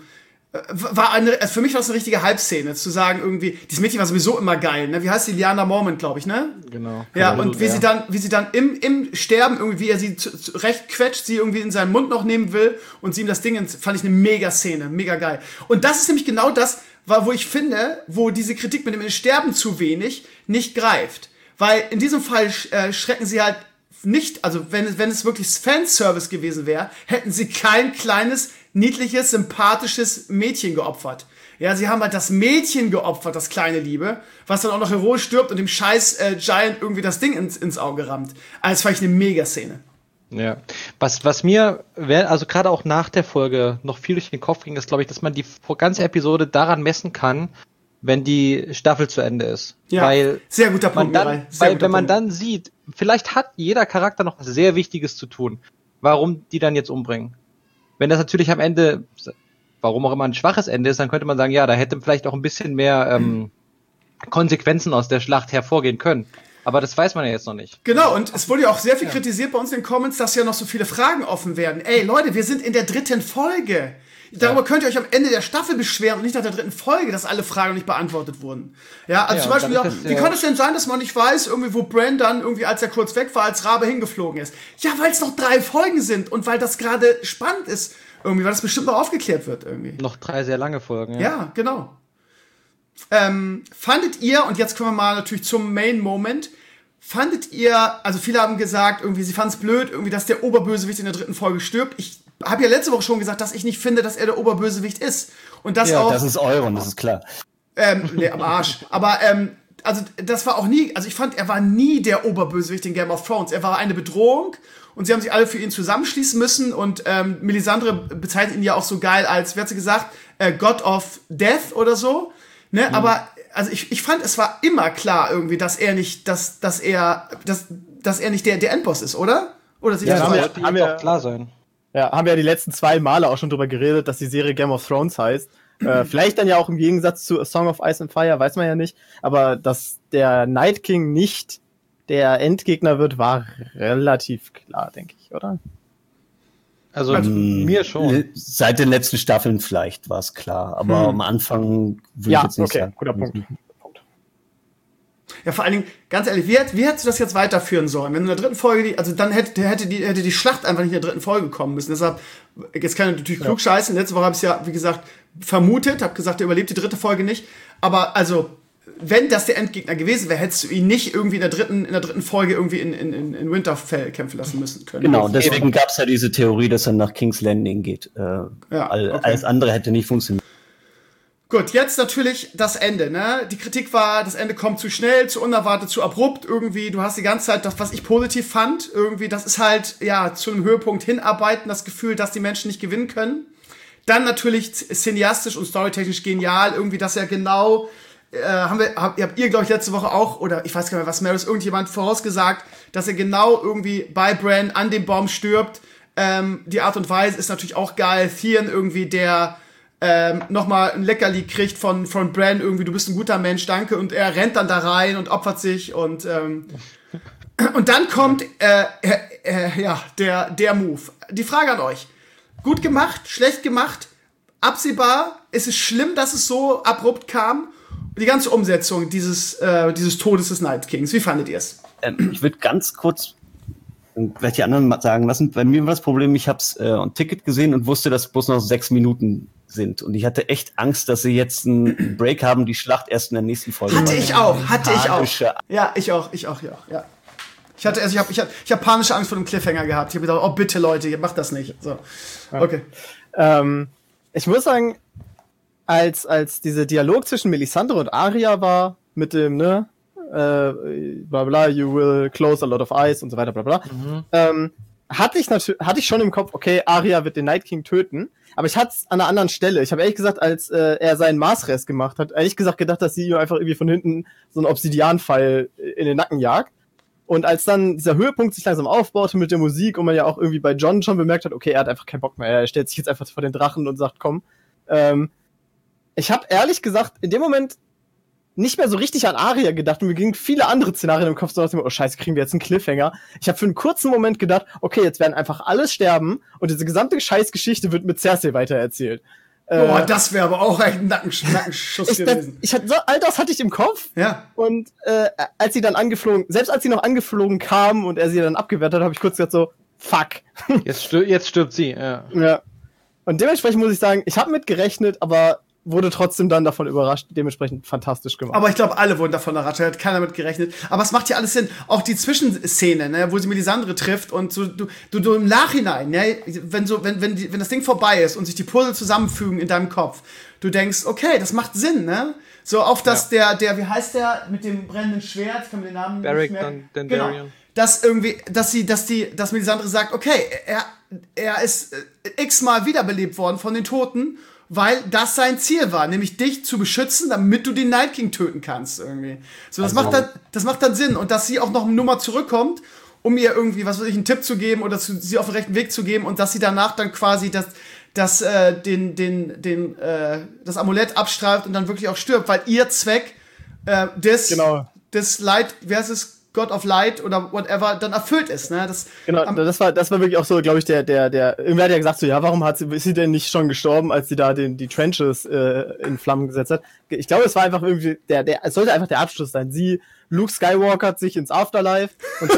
für mich war es eine richtige Halbszene, zu sagen irgendwie, dieses Mädchen war sowieso immer geil, ne? Wie heißt die? Lyanna Mormont, glaube ich, ne? Genau. Ja, und wie sie dann im Sterben irgendwie, wie er sie recht quetscht, sie irgendwie in seinen Mund noch nehmen will und sie ihm das Ding fand ich eine mega Szene, mega geil. Und das ist nämlich genau das, wo ich finde, wo diese Kritik mit dem Sterben zu wenig nicht greift. Weil in diesem Fall schrecken sie halt nicht, also wenn es wirklich Fanservice gewesen wäre, hätten sie kein kleines, niedliches, sympathisches Mädchen geopfert. Ja, sie haben halt das Mädchen geopfert, das kleine Liebe, was dann auch noch heroisch stirbt und dem scheiß Giant irgendwie das Ding ins Auge rammt. Also das fand ich eine Mega-Szene. Ja, was mir, also gerade auch nach der Folge noch viel durch den Kopf ging, ist, glaube ich, dass man die ganze Episode daran messen kann, wenn die Staffel zu Ende ist. Ja, weil sehr guter Punkt. Wenn man dann sieht, vielleicht hat jeder Charakter noch was sehr Wichtiges zu tun, warum die dann jetzt umbringen. Wenn das natürlich am Ende, warum auch immer ein schwaches Ende ist, dann könnte man sagen, ja, da hätte vielleicht auch ein bisschen mehr Konsequenzen aus der Schlacht hervorgehen können. Aber das weiß man ja jetzt noch nicht. Genau, und es wurde ja auch sehr viel kritisiert bei uns in den Comments, dass ja noch so viele Fragen offen werden. Ey, Leute, wir sind in der 3. Folge. darüber könnt ihr euch am Ende der Staffel beschweren und nicht nach der 3. Folge, dass alle Fragen nicht beantwortet wurden. Ja, also zum Beispiel, wie kann es denn sein, dass man nicht weiß, irgendwie, wo Bran dann irgendwie, als er kurz weg war, als Rabe hingeflogen ist? Ja, weil es noch 3 Folgen sind und weil das gerade spannend ist, irgendwie, weil das bestimmt noch aufgeklärt wird, irgendwie. Noch 3 sehr lange Folgen, ja. Ja, genau. Fandet ihr, und jetzt kommen wir mal natürlich zum Main-Moment, fandet ihr, also viele haben gesagt, irgendwie, sie fanden es blöd, irgendwie, dass der Oberbösewicht in der 3. Folge stirbt. Ich habe ja letzte Woche schon gesagt, dass ich nicht finde, dass er der Oberbösewicht ist. Und das auch. Das ist Euron, das ist klar. Nee, am Arsch. Aber, also, das war auch nie, also ich fand, er war nie der Oberbösewicht in Game of Thrones. Er war eine Bedrohung und sie haben sich alle für ihn zusammenschließen müssen und Melisandre bezeichnet ihn ja auch so geil als, wie hat sie gesagt, God of Death oder so. Ne, aber also ich fand, es war immer klar irgendwie, dass er nicht, dass er nicht der Endboss ist, oder? Oder sieht das haben wir auch klar sein. Ja, haben wir ja die letzten 2 Male auch schon drüber geredet, dass die Serie Game of Thrones heißt. Vielleicht dann ja auch im Gegensatz zu A Song of Ice and Fire, weiß man ja nicht. Aber dass der Night King nicht der Endgegner wird, war relativ klar, denke ich, oder? Also mir schon. Seit den letzten Staffeln vielleicht war es klar, aber am Anfang würde ich jetzt nicht sagen. Guter Punkt. Ja, vor allen Dingen, ganz ehrlich, wie hättest du das jetzt weiterführen sollen? Wenn du in der 3. Folge, also dann hätte die Schlacht einfach nicht in der 3. Folge kommen müssen. Deshalb, jetzt kann ich natürlich klug scheißen. Letzte Woche habe ich es ja, wie gesagt, vermutet, habe gesagt, er überlebt die 3. Folge nicht. Aber also, wenn das der Endgegner gewesen wäre, hättest du ihn nicht irgendwie in der dritten Folge irgendwie in Winterfell kämpfen lassen müssen können. Genau, deswegen gab es ja diese Theorie, dass er nach King's Landing geht. Alles andere hätte nicht funktioniert. Gut, jetzt natürlich das Ende, ne? Die Kritik war, das Ende kommt zu schnell, zu unerwartet, zu abrupt irgendwie. Du hast die ganze Zeit das, was ich positiv fand, irgendwie, das ist halt, ja, zu einem Höhepunkt hinarbeiten, das Gefühl, dass die Menschen nicht gewinnen können. Dann natürlich cineastisch und storytechnisch genial, irgendwie, dass er genau, habt ihr, glaube ich, letzte Woche auch, oder ich weiß gar nicht mehr, was Maris, irgendjemand vorausgesagt, dass er genau irgendwie bei Bran an dem Baum stirbt. Die Art und Weise ist natürlich auch geil. Theon irgendwie, der nochmal ein Leckerli kriegt von Bran, irgendwie, du bist ein guter Mensch, danke, und er rennt dann da rein und opfert sich und dann kommt der Move. Die Frage an euch: Gut gemacht, schlecht gemacht, absehbar, ist es schlimm, dass es so abrupt kam? Die ganze Umsetzung dieses Todes des Night Kings, wie fandet ihr es? Ich würde ganz kurz vielleicht die anderen mal sagen lassen. Bei mir war das Problem, ich habe ein Ticket gesehen und wusste, dass bloß noch 6 Minuten sind. Und ich hatte echt Angst, dass sie jetzt einen Break haben, die Schlacht erst in der nächsten Folge. Hatte ich auch. Ja, ich auch, ja. Ich hab panische Angst vor dem Cliffhanger gehabt. Ich habe gedacht, oh bitte Leute, ihr macht das nicht. So, okay. Ich muss sagen, als dieser Dialog zwischen Melisandre und Arya war, mit dem, ne, bla bla, you will close a lot of eyes und so weiter, bla bla, hatte ich schon im Kopf, okay, Arya wird den Night King töten, aber ich hatte es an einer anderen Stelle. Ich habe ehrlich gesagt, als er seinen Marsrest gemacht hat, ehrlich gesagt gedacht, dass sie ihm einfach irgendwie von hinten so einen Obsidianpfeil in den Nacken jagt. Und als dann dieser Höhepunkt sich langsam aufbaute mit der Musik und man ja auch irgendwie bei Jon schon bemerkt hat, okay, er hat einfach keinen Bock mehr, er stellt sich jetzt einfach vor den Drachen und sagt, komm. Ich habe ehrlich gesagt in dem Moment nicht mehr so richtig an Arya gedacht und mir gingen viele andere Szenarien im Kopf, so nach dem, oh scheiße, kriegen wir jetzt einen Cliffhanger. Ich habe für einen kurzen Moment gedacht, okay, jetzt werden einfach alle sterben und diese gesamte Scheißgeschichte wird mit Cersei weitererzählt. Boah, das wäre aber auch ein Nackenschuss gewesen. All das hatte ich im Kopf. Ja. Und als sie dann selbst als sie noch angeflogen kam und er sie dann abgewehrt hat, habe ich kurz gesagt so, fuck. Jetzt stirbt sie, ja. Ja. Und dementsprechend muss ich sagen, ich habe mit gerechnet, aber wurde trotzdem dann davon überrascht, dementsprechend fantastisch gemacht. Aber ich glaube, alle wurden davon überrascht, hat keiner mit gerechnet. Aber es macht ja alles Sinn. Auch die Zwischenszene, ne, wo sie Melisandre trifft und so, du im Nachhinein, ne, wenn das Ding vorbei ist und sich die Puzzle zusammenfügen in deinem Kopf, du denkst, okay, das macht Sinn, ne? So auf dass der, wie heißt der, mit dem brennenden Schwert, ich kann mir den Namen Beric nicht merken. Dondarrion. Genau. Dass irgendwie, dass Melisandre sagt, okay, er ist x-mal wiederbelebt worden von den Toten, weil das sein Ziel war, nämlich dich zu beschützen, damit du den Night King töten kannst, irgendwie. So, das macht dann Sinn. Und dass sie auch noch eine Nummer zurückkommt, um ihr irgendwie, was weiß ich, einen Tipp zu geben oder sie auf den rechten Weg zu geben und dass sie danach dann quasi das Amulett abstreift und dann wirklich auch stirbt, weil ihr Zweck des Light, wer ist es? God of Light oder whatever dann erfüllt ist, ne? Genau, das war wirklich auch so, glaube ich, irgendwer hat ja gesagt so, ja, warum ist sie denn nicht schon gestorben, als sie da die Trenches in Flammen gesetzt hat? Ich glaube, es war einfach irgendwie, es sollte einfach der Abschluss sein. Luke Skywalker hat sich ins Afterlife und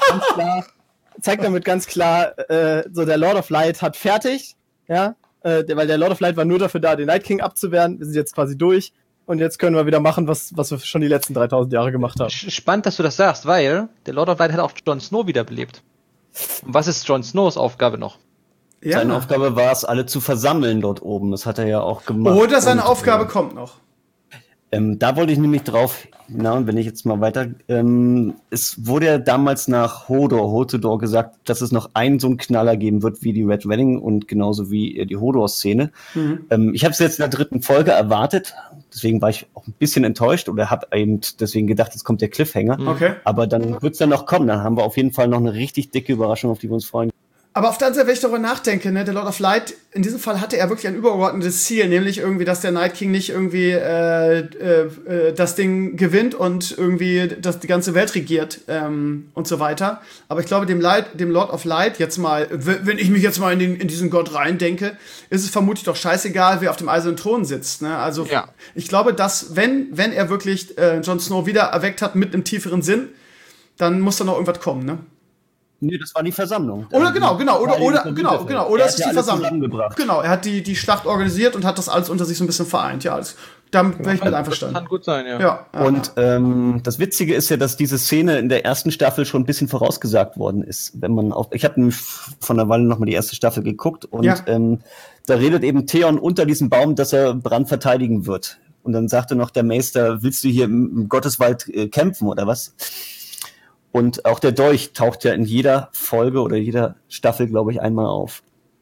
zeigt damit ganz klar, so der Lord of Light hat fertig, ja, weil der Lord of Light war nur dafür da, den Night King abzuwehren. Wir sind jetzt quasi durch. Und jetzt können wir wieder machen, was wir schon die letzten 3000 Jahre gemacht haben. Spannend, dass du das sagst, weil der Lord of Light hat auch Jon Snow wiederbelebt. Und was ist Jon Snows Aufgabe noch? Ja. Seine Aufgabe war es, alle zu versammeln dort oben. Das hat er ja auch gemacht. Oder seine Aufgabe kommt noch. Da wollte ich nämlich drauf, und wenn ich jetzt mal weiter, es wurde ja damals nach Hodor gesagt, dass es noch einen so einen Knaller geben wird wie die Red Wedding und genauso wie die Hodor-Szene. Ich habe es jetzt in der 3. Folge erwartet, deswegen war ich auch ein bisschen enttäuscht oder habe eben deswegen gedacht, jetzt kommt der Cliffhanger. Okay. Aber dann wird es dann noch kommen, dann haben wir auf jeden Fall noch eine richtig dicke Überraschung, auf die wir uns freuen. Aber auf der anderen Seite, wenn ich darüber nachdenke, ne, der Lord of Light, in diesem Fall hatte er wirklich ein übergeordnetes Ziel, nämlich irgendwie, dass der Night King nicht irgendwie das Ding gewinnt und irgendwie dass die ganze Welt regiert und so weiter. Aber ich glaube, dem Lord of Light jetzt mal, wenn ich mich jetzt mal in diesen Gott reindenke, ist es vermutlich doch scheißegal, wer auf dem eisernen Thron sitzt. Ne? Also ja. Ich glaube, dass wenn er wirklich Jon Snow wieder erweckt hat mit einem tieferen Sinn, dann muss da noch irgendwas kommen, ne? Nee, das war die Versammlung. Oder oder es ist die Versammlung. Genau, er hat die Schlacht organisiert und hat das alles unter sich so ein bisschen vereint. Ja, damit wäre ich mit einverstanden. Das kann gut sein, ja. Und das Witzige ist ja, dass diese Szene in der ersten Staffel schon ein bisschen vorausgesagt worden ist. Ich habe von der Weile nochmal die erste Staffel geguckt und da redet eben Theon unter diesem Baum, dass er Bran verteidigen wird. Und dann sagte noch der Meister, willst du hier im Gotteswald kämpfen oder was? Und auch der Dolch taucht ja in jeder Folge oder jeder Staffel, glaube ich, einmal auf.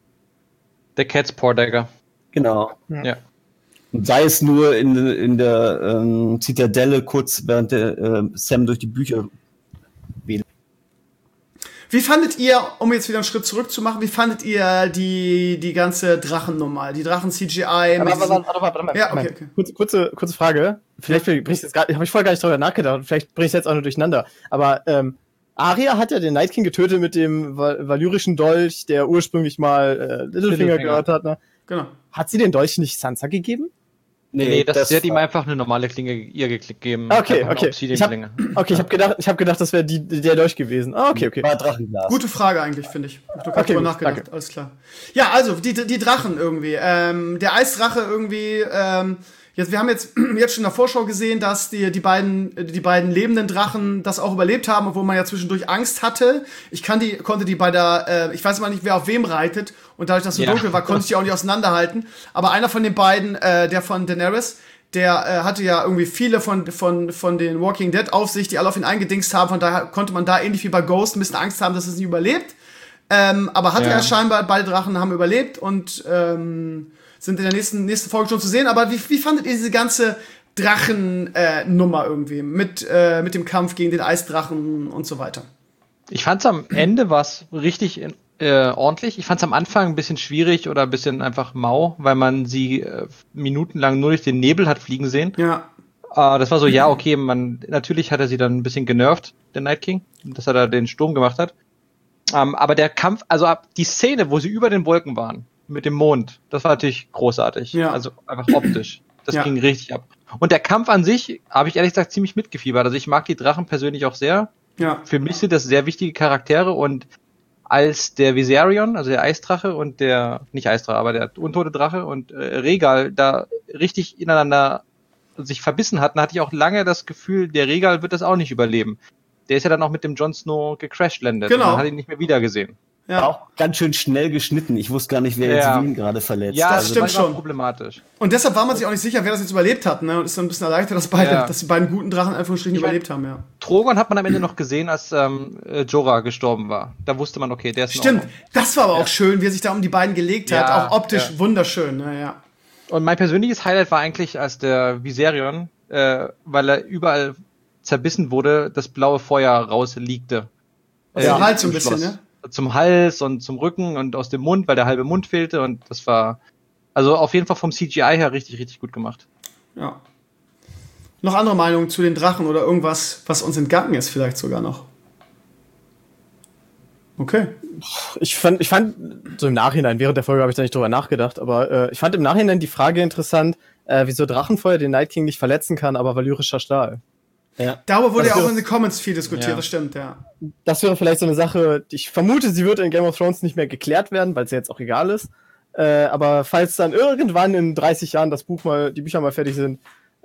Der Cat's Paw Dagger. Genau. Ja. Und sei es nur in der Zitadelle kurz, während der Sam durch die Bücher wählt. Wie fandet ihr, um jetzt wieder einen Schritt zurück zu machen, wie fandet ihr die ganze Drachennummer, die Drachen-CGI? Warte mal. Ja, okay. Kurze Frage. Vielleicht bring ich jetzt habe ich vorher gar nicht drüber nachgedacht. Vielleicht bringe ich es jetzt auch nur durcheinander. Aber Arya hat ja den Night King getötet mit dem valyrischen Dolch, der ursprünglich mal Littlefinger gehört hat. Ne? Genau. Hat sie den Dolch nicht Sansa gegeben? Nee, sie hat ihm einfach eine normale Klinge ihr gegeben. Okay. Ich habe gedacht, das wäre der Dolch gewesen. Okay. War Drachenglas. Gute Frage eigentlich, finde ich. Ich habe doch drüber nachgedacht, danke. Alles klar. Ja, also, die Drachen irgendwie. Der Eisdrache irgendwie, wir haben jetzt schon in der Vorschau gesehen, dass die beiden lebenden Drachen das auch überlebt haben, obwohl man ja zwischendurch Angst hatte. Ich konnte die bei der, ich weiß mal nicht, wer auf wem reitet, und dadurch, dass es so dunkel war, konnte ich die auch nicht auseinanderhalten. Aber einer von den beiden, der von Daenerys, der hatte ja irgendwie viele von den Walking Dead auf sich, die alle auf ihn eingedingst haben. Von daher konnte man da ähnlich wie bei Ghost ein bisschen Angst haben, dass es nicht überlebt. Aber hatte er scheinbar, beide Drachen haben überlebt und sind in der nächsten Folge schon zu sehen. Aber wie fandet ihr diese ganze Drachen-Nummer irgendwie mit dem Kampf gegen den Eisdrachen und so weiter? Ich fand's am Ende was richtig ordentlich. Ich fand's am Anfang ein bisschen schwierig oder ein bisschen einfach mau, weil man sie minutenlang nur durch den Nebel hat fliegen sehen. Ja. Das war so, ja, okay, natürlich hat er sie dann ein bisschen genervt, der Night King, dass er da den Sturm gemacht hat. Aber der Kampf, also die Szene, wo sie über den Wolken waren, mit dem Mond, das war natürlich großartig. Ja. Also einfach optisch. Das ging richtig ab. Und der Kampf an sich, habe ich ehrlich gesagt ziemlich mitgefiebert. Also ich mag die Drachen persönlich auch sehr. Ja. Für mich sind das sehr wichtige Charaktere, und als der Viserion, also der Eisdrache und nicht Eisdrache, aber der untote Drache und Rhaegal da richtig ineinander sich verbissen hatten, hatte ich auch lange das Gefühl, der Rhaegal wird das auch nicht überleben. Der ist ja dann auch mit dem Jon Snow gecrashlandet. Genau. Und man hat ihn nicht mehr wiedergesehen. Ja. Auch ganz schön schnell geschnitten. Ich wusste gar nicht, wer jetzt wen gerade verletzt. Ja, das stimmt schon. Problematisch. Und deshalb war man sich auch nicht sicher, wer das jetzt überlebt hat. Ne? Und ist dann ein bisschen erleichtert, dass die beiden guten Drachen einfach überlebt haben. Ja. Drogon hat man am Ende noch gesehen, als Jorah gestorben war. Da wusste man, okay, der ist Stimmt, das war aber auch schön, wie er sich da um die beiden gelegt hat. Auch optisch wunderschön. Ja. Und mein persönliches Highlight war eigentlich, als der Viserion, weil er überall zerbissen wurde, das blaue Feuer rausliegte. Halt so ein bisschen, ne? Zum Hals und zum Rücken und aus dem Mund, weil der halbe Mund fehlte, und das war also auf jeden Fall vom CGI her richtig, richtig gut gemacht. Ja. noch andere Meinungen zu den Drachen oder irgendwas, was uns entgangen ist vielleicht sogar noch? Okay. Ich fand, so im Nachhinein, während der Folge habe ich da nicht drüber nachgedacht, aber ich fand im Nachhinein die Frage interessant, wieso Drachenfeuer den Night King nicht verletzen kann, aber valyrischer Stahl. Ja. Darüber wurde Das ja auch wäre- in den Comments viel diskutiert, Ja. das stimmt, ja. Das wäre vielleicht so eine Sache, ich vermute, sie wird in Game of Thrones nicht mehr geklärt werden, weil es ja jetzt auch egal ist. Aber falls dann irgendwann in 30 Jahren die Bücher mal fertig sind,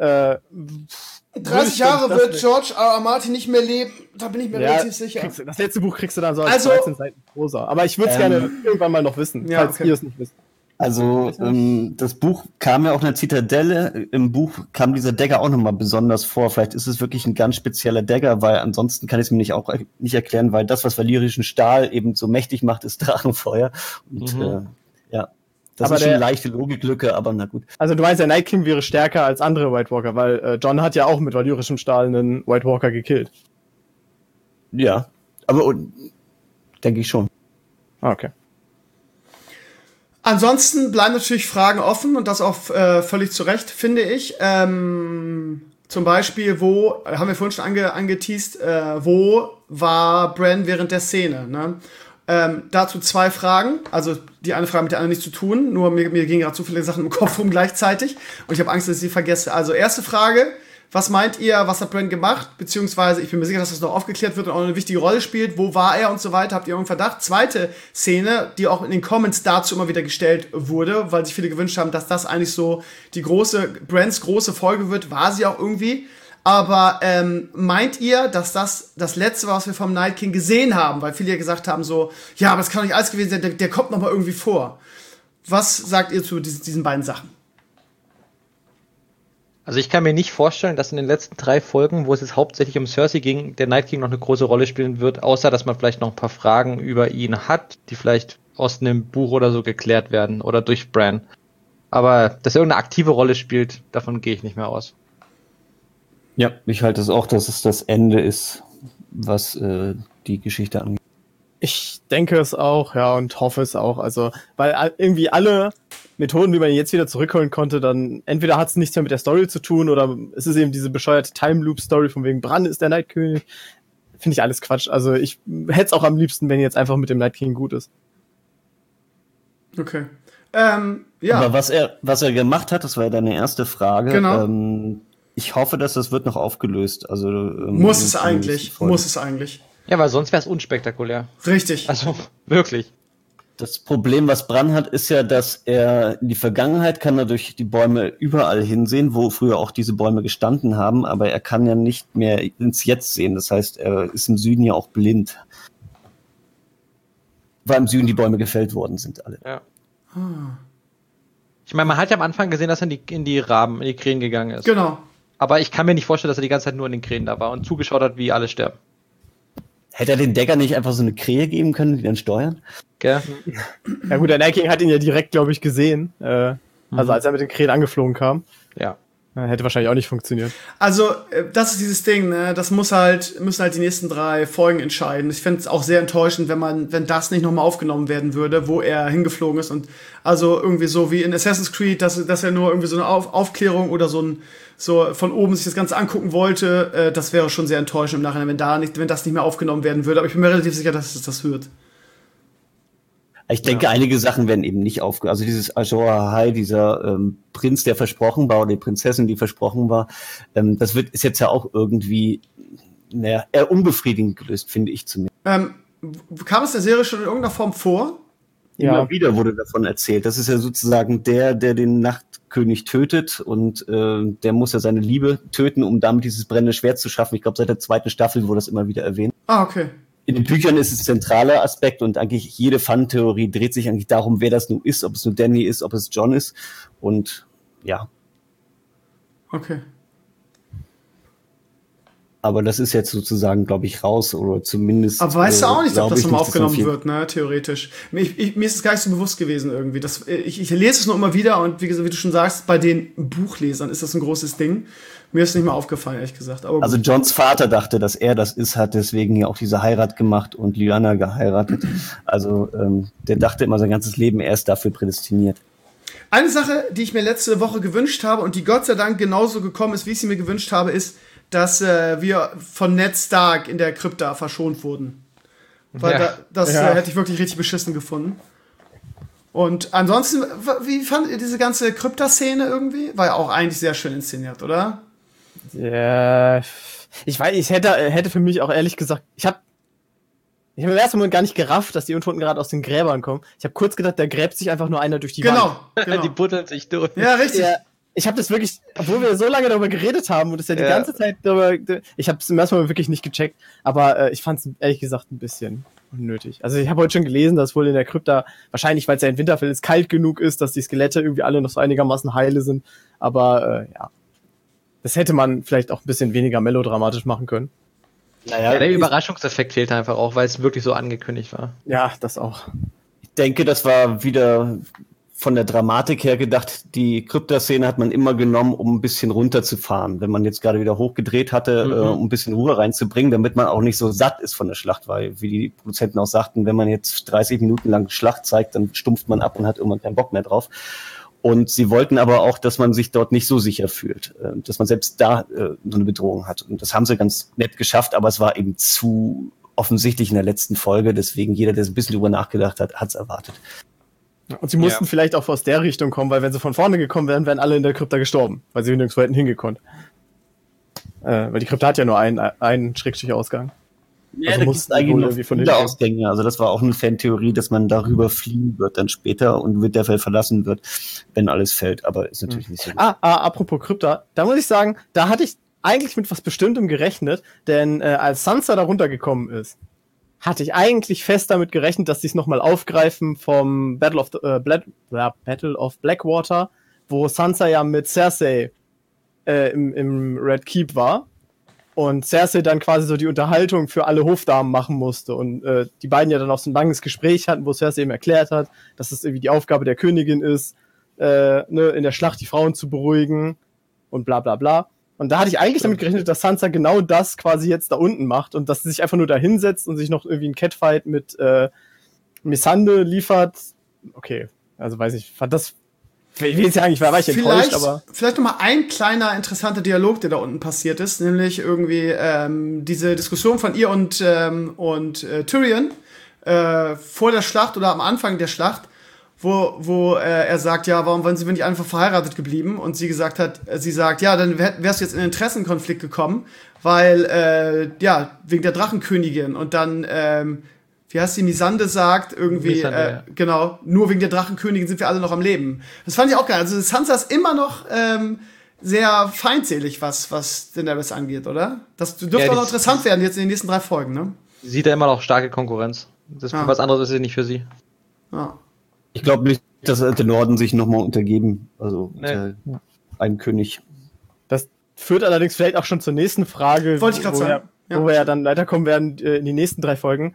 30 Jahre wird George R. R. Martin nicht mehr leben, da bin ich mir relativ sicher. Das letzte Buch kriegst du dann so als Also- 13 Seiten Prosa. Aber ich würde es gerne irgendwann mal noch wissen, Ja, falls okay. ihr es nicht wisst. Also das Buch kam ja auch in der Zitadelle. Im Buch kam dieser Dagger auch nochmal besonders vor. Vielleicht ist es wirklich ein ganz spezieller Dagger, weil ansonsten kann ich es mir nicht erklären, weil das, was valyrischen Stahl eben so mächtig macht, ist Drachenfeuer. Und ja, das Aber ist schon eine der- leichte Logiklücke, aber na gut. Also du meinst, der Night King wäre stärker als andere White Walker, weil Jon hat ja auch mit valyrischem Stahl einen White Walker gekillt. Ja, aber denke ich schon. Ah, okay. Ansonsten bleiben natürlich Fragen offen und das auch völlig zu Recht, finde ich. Zum Beispiel, haben wir vorhin schon angeteased, wo war Bran während der Szene? Ne? Dazu 2 Fragen. Also die eine Frage mit der anderen nichts zu tun, nur mir gingen gerade so viele Sachen im Kopf rum gleichzeitig und ich habe Angst, dass ich sie vergesse. Also erste Frage, was meint ihr, was hat Bran gemacht? Beziehungsweise, ich bin mir sicher, dass das noch aufgeklärt wird und auch eine wichtige Rolle spielt. Wo war er und so weiter? Habt ihr irgendeinen Verdacht? Zweite Szene, die auch in den Comments dazu immer wieder gestellt wurde, weil sich viele gewünscht haben, dass das eigentlich so Brans große Folge wird, war sie auch irgendwie. Aber meint ihr, dass das Letzte war, was wir vom Night King gesehen haben? Weil viele ja gesagt haben so, ja, aber das kann doch nicht alles gewesen sein, der kommt noch mal irgendwie vor. Was sagt ihr zu diesen beiden Sachen? Also ich kann mir nicht vorstellen, dass in den letzten 3 Folgen, wo es jetzt hauptsächlich um Cersei ging, der Night King noch eine große Rolle spielen wird, außer dass man vielleicht noch ein paar Fragen über ihn hat, die vielleicht aus einem Buch oder so geklärt werden oder durch Bran. Aber dass er irgendeine aktive Rolle spielt, davon gehe ich nicht mehr aus. Ja, ich halte es auch, dass es das Ende ist, was die Geschichte angeht. Ich denke es auch, ja, und hoffe es auch. Also, weil irgendwie alle Methoden, wie man ihn jetzt wieder zurückholen konnte, dann entweder hat es nichts mehr mit der Story zu tun oder es ist eben diese bescheuerte Time-Loop-Story von wegen Bran ist der Night König. Finde ich alles Quatsch. Also ich hätte es auch am liebsten, wenn jetzt einfach mit dem Night King gut ist. Okay. Ja. Aber was er gemacht hat, das war ja deine erste Frage. Genau. Ich hoffe, dass das wird noch aufgelöst. Also Muss es eigentlich. Ja, weil sonst wäre es unspektakulär. Richtig. Also wirklich. Das Problem, was Bran hat, ist ja, dass er in die Vergangenheit kann er durch die Bäume überall hinsehen, wo früher auch diese Bäume gestanden haben, aber er kann ja nicht mehr ins Jetzt sehen. Das heißt, er ist im Süden ja auch blind. Weil im Süden die Bäume gefällt worden sind alle. Ja. Ich meine, man hat ja am Anfang gesehen, dass er in die Krähen gegangen ist. Genau. Aber ich kann mir nicht vorstellen, dass er die ganze Zeit nur in den Krähen da war und zugeschaut hat, wie alle sterben. Hätte er den Dagger nicht einfach so eine Krähe geben können, die dann steuern? Gell? Ja gut, der Night King hat ihn ja direkt, glaube ich, gesehen. Also als er mit den Krähen angeflogen kam. Ja. Hätte wahrscheinlich auch nicht funktioniert. Also, das ist dieses Ding, ne? Das müssen halt die nächsten 3 Folgen entscheiden. Ich fände es auch sehr enttäuschend, wenn das nicht nochmal aufgenommen werden würde, wo er hingeflogen ist. Und also irgendwie so wie in Assassin's Creed, dass er nur irgendwie so eine Aufklärung oder so von oben sich das Ganze angucken wollte, das wäre schon sehr enttäuschend im Nachhinein, wenn das nicht mehr aufgenommen werden würde. Aber ich bin mir relativ sicher, dass es das wird. Ich denke, einige Sachen werden eben nicht Also dieses Azor Ahai, dieser Prinz, der versprochen war, oder die Prinzessin, die versprochen war, ist jetzt ja auch irgendwie eher unbefriedigend gelöst, finde ich zumindest. Kam es der Serie schon in irgendeiner Form vor? Ja. Immer wieder wurde davon erzählt. Das ist ja sozusagen der den Nachtkönig tötet und der muss ja seine Liebe töten, um damit dieses brennende Schwert zu schaffen. Ich glaube, seit der 2. Staffel wurde das immer wieder erwähnt. Ah, okay. In den Büchern ist es zentraler Aspekt und eigentlich jede Fun-Theorie dreht sich eigentlich darum, wer das nun ist, ob es nur Dany ist, ob es Jon ist und ja. Okay. Aber das ist jetzt sozusagen, glaube ich, raus oder zumindest. Aber weißt du auch nicht, ob das nochmal dass aufgenommen viel wird, ne? Theoretisch. Mir ist es gar nicht so bewusst gewesen irgendwie. Ich lese es nur immer wieder und wie du schon sagst, bei den Buchlesern ist das ein großes Ding. Mir ist es nicht mal aufgefallen, ehrlich gesagt. Aber Also Jons Vater dachte, dass er das ist, hat deswegen ja auch diese Heirat gemacht und Lyanna geheiratet. Also der dachte immer sein ganzes Leben, er ist dafür prädestiniert. Eine Sache, die ich mir letzte Woche gewünscht habe und die Gott sei Dank genauso gekommen ist, wie ich sie mir gewünscht habe, ist, dass wir von Ned Stark in der Krypta verschont wurden. Weil das hätte ich wirklich richtig beschissen gefunden. Und ansonsten, wie fandet ihr diese ganze Krypta-Szene irgendwie? War ja auch eigentlich sehr schön inszeniert, oder? Ja, ich weiß, ich hätte für mich auch ehrlich gesagt, ich habe im ersten Moment gar nicht gerafft, dass die Untoten gerade aus den Gräbern kommen. Ich habe kurz gedacht, da gräbt sich einfach nur einer durch die Wand. Genau. Die buddeln sich durch. Ja, richtig. Ja, ich habe das wirklich, obwohl wir so lange darüber geredet haben und es ja die ganze Zeit darüber, ich habe es im ersten Mal wirklich nicht gecheckt, aber ich fand es ehrlich gesagt ein bisschen unnötig. Also ich habe heute schon gelesen, dass wohl in der Krypta, wahrscheinlich weil es ja in Winterfell ist, kalt genug ist, dass die Skelette irgendwie alle noch so einigermaßen heile sind, aber das hätte man vielleicht auch ein bisschen weniger melodramatisch machen können. Naja, der Überraschungseffekt fehlt einfach auch, weil es wirklich so angekündigt war. Ja, das auch. Ich denke, das war wieder von der Dramatik her gedacht. Die Krypta-Szene hat man immer genommen, um ein bisschen runterzufahren. Wenn man jetzt gerade wieder hochgedreht hatte, um ein bisschen Ruhe reinzubringen, damit man auch nicht so satt ist von der Schlacht. Weil, wie die Produzenten auch sagten, wenn man jetzt 30 Minuten lang Schlacht zeigt, dann stumpft man ab und hat irgendwann keinen Bock mehr drauf. Und sie wollten aber auch, dass man sich dort nicht so sicher fühlt, dass man selbst da so eine Bedrohung hat. Und das haben sie ganz nett geschafft, aber es war eben zu offensichtlich in der letzten Folge. Deswegen jeder, der ein bisschen drüber nachgedacht hat, hat es erwartet. Und sie mussten vielleicht auch aus der Richtung kommen, weil wenn sie von vorne gekommen wären, wären alle in der Krypta gestorben, weil sie nirgendwo hätten hingekonnt. Weil die Krypta hat ja nur einen Schrägstrich-Ausgang. Ja, also da gibt es eigentlich noch viele Ausgänge. Also das war auch eine Fantheorie, dass man darüber fliehen wird dann später und Winterfell verlassen wird, wenn alles fällt. Aber ist natürlich nicht so. Apropos Krypta, da muss ich sagen, da hatte ich eigentlich mit was Bestimmtem gerechnet, denn als Sansa da runtergekommen ist, hatte ich eigentlich fest damit gerechnet, dass sie es nochmal aufgreifen vom Battle of Blackwater, wo Sansa ja mit Cersei im Red Keep war. Und Cersei dann quasi so die Unterhaltung für alle Hofdamen machen musste. Und die beiden ja dann auch so ein langes Gespräch hatten, wo Cersei eben erklärt hat, dass es irgendwie die Aufgabe der Königin ist, in der Schlacht die Frauen zu beruhigen und bla bla bla. Und da hatte ich eigentlich damit gerechnet, dass Sansa genau das quasi jetzt da unten macht und dass sie sich einfach nur da hinsetzt und sich noch irgendwie ein Catfight mit Missandei liefert. Okay, also weiß ich, fand das... Ich will jetzt sagen, ich war enttäuscht, aber... Vielleicht nochmal ein kleiner, interessanter Dialog, der da unten passiert ist, nämlich irgendwie diese Diskussion von ihr und Tyrion vor der Schlacht oder am Anfang der Schlacht, wo er sagt, ja, warum sind wir nicht einfach verheiratet geblieben? Und sie sagt, ja, dann wärst du jetzt in einen Interessenkonflikt gekommen, weil, wegen der Drachenkönigin und dann... wie heißt die, Missandei sagt, irgendwie, genau, nur wegen der Drachenkönigin sind wir alle noch am Leben. Das fand ich auch geil. Also Sansa ist immer noch sehr feindselig, was Daenerys angeht, oder? Das dürfte auch noch interessant werden jetzt in den nächsten 3 Folgen, ne? Sie sieht da immer noch starke Konkurrenz. Das ist was anderes ist ja nicht für sie. Ja. Ich glaube nicht, dass der Norden sich nochmal untergeben, also ein König. Das führt allerdings vielleicht auch schon zur nächsten Frage, wollte ich gerade sagen. Wo wir ja dann weiterkommen werden in die nächsten 3 Folgen.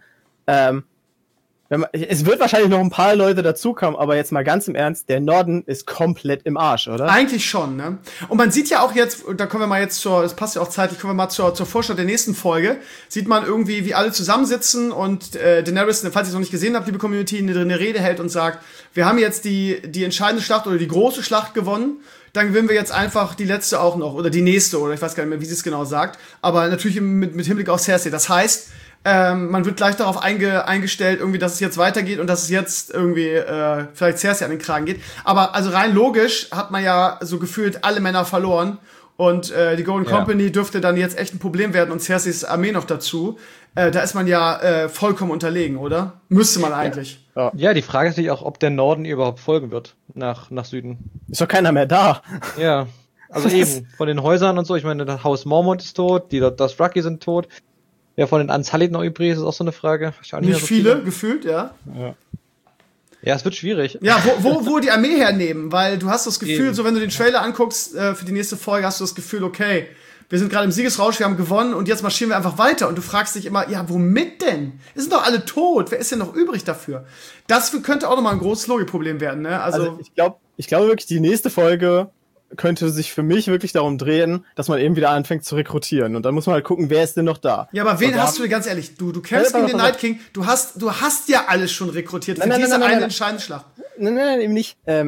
Es wird wahrscheinlich noch ein paar Leute dazukommen, aber jetzt mal ganz im Ernst, der Norden ist komplett im Arsch, oder? Eigentlich schon, ne? Und man sieht ja auch jetzt, da kommen wir mal jetzt das passt ja auch zeitlich, kommen wir mal zur Vorschau der nächsten Folge, sieht man irgendwie, wie alle zusammensitzen und Daenerys, falls ihr es noch nicht gesehen habt, liebe Community, eine Rede hält und sagt, wir haben jetzt die entscheidende Schlacht oder die große Schlacht gewonnen, dann gewinnen wir jetzt einfach die letzte auch noch, oder die nächste, oder ich weiß gar nicht mehr, wie sie es genau sagt, aber natürlich mit Hinblick auf Cersei. Das heißt, man wird gleich darauf eingestellt, irgendwie, dass es jetzt weitergeht und dass es jetzt irgendwie vielleicht Cersei an den Kragen geht. Aber also rein logisch hat man ja so gefühlt alle Männer verloren und die Golden Company dürfte dann jetzt echt ein Problem werden und Cerseis Armee noch dazu. Da ist man ja vollkommen unterlegen, oder? Müsste man eigentlich. Ja, die Frage ist natürlich auch, ob der Norden überhaupt folgen wird nach Süden. Ist doch keiner mehr da. Ja, also eben von den Häusern und so. Ich meine, das Haus Mormont ist tot, die Dothraki sind tot. Ja, von den Unsullied noch übrig, ist auch so eine Frage. Nicht so viele, gefühlt, ja. Ja, es wird schwierig. Ja, wo die Armee hernehmen, weil du hast das Gefühl, so wenn du den Trailer anguckst für die nächste Folge, hast du das Gefühl, okay, wir sind gerade im Siegesrausch, wir haben gewonnen und jetzt marschieren wir einfach weiter. Und du fragst dich immer, ja, womit denn? Es sind doch alle tot, wer ist denn noch übrig dafür? Das könnte auch nochmal ein großes Logikproblem werden, ne? Also ich glaube wirklich, die nächste Folge könnte sich für mich wirklich darum drehen, dass man eben wieder anfängt zu rekrutieren. Und dann muss man halt gucken, wer ist denn noch da. Ja, aber wen hast du, ganz ehrlich, du kämpfst gegen den Night King, du hast ja alles schon rekrutiert für diese eine entscheidende Schlacht. Nein, eben nicht.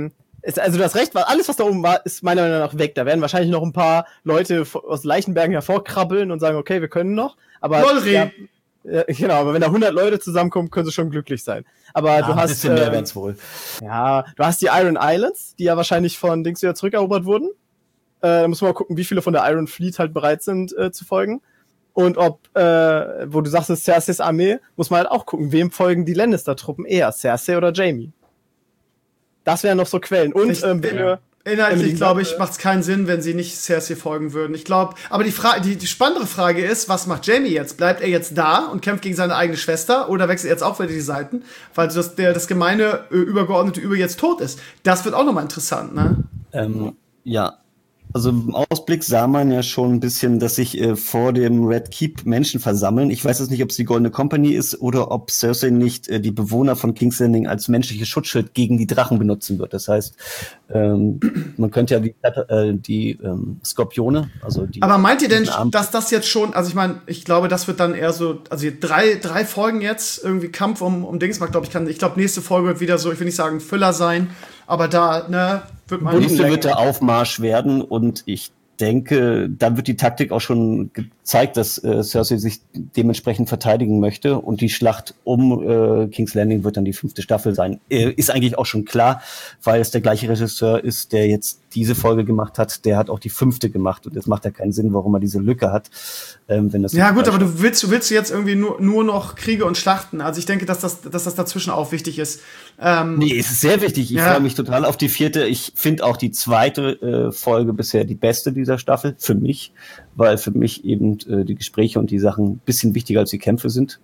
Also du hast recht, weil alles, was da oben war, ist meiner Meinung nach weg. Da werden wahrscheinlich noch ein paar Leute aus Leichenbergen hervorkrabbeln und sagen, okay, wir können noch. Aber genau, aber wenn da 100 Leute zusammenkommen, können sie schon glücklich sein. Aber du hast, ein bisschen mehr werd's wohl. ja, du hast die Iron Islands, die ja wahrscheinlich von Dings wieder zurückerobert wurden. Da muss man mal gucken, wie viele von der Iron Fleet halt bereit sind zu folgen. Und ob, wo du sagst, es ist Cerseis Armee, muss man halt auch gucken, wem folgen die Lannister-Truppen eher, Cersei oder Jaime. Das wären noch so Quellen. Und inhaltlich, glaube ich, macht es keinen Sinn, wenn sie nicht Cersei folgen würden. Ich glaube, aber die spannendere Frage ist, was macht Jaime jetzt? Bleibt er jetzt da und kämpft gegen seine eigene Schwester oder wechselt er jetzt auch wieder die Seiten, weil das gemeine übergeordnete Übel jetzt tot ist? Das wird auch nochmal interessant, ne? Ja. Also im Ausblick sah man ja schon ein bisschen, dass sich vor dem Red Keep Menschen versammeln. Ich weiß jetzt nicht, ob es die Goldene Company ist oder ob Cersei nicht die Bewohner von King's Landing als menschliches Schutzschild gegen die Drachen benutzen wird. Das heißt, man könnte ja die Skorpione, also die... Aber meint ihr denn, dass das jetzt schon, also ich meine, ich glaube, das wird dann eher so, also drei Folgen jetzt, irgendwie Kampf um Dings, ich glaube, nächste Folge wird wieder so, ich will nicht sagen Füller sein, aber da, ne, wird man... Nächste wird der Aufmarsch werden und ich denke, da wird die Taktik auch schon gezeigt, dass Cersei sich dementsprechend verteidigen möchte und die Schlacht um King's Landing wird dann die 5. Staffel sein. Ist eigentlich auch schon klar, weil es der gleiche Regisseur ist, der jetzt diese Folge gemacht hat, der hat auch die 5. gemacht und es macht ja keinen Sinn, warum er diese Lücke hat. Wenn das ja gut, aber du willst jetzt irgendwie nur noch Kriege und Schlachten. Also ich denke, dass das dazwischen auch wichtig ist. Nee, es ist sehr wichtig. Ich freue mich total auf die 4. Ich finde auch die 2. Folge bisher die beste dieser Staffel, für mich, weil für mich eben die Gespräche und die Sachen ein bisschen wichtiger als die Kämpfe sind.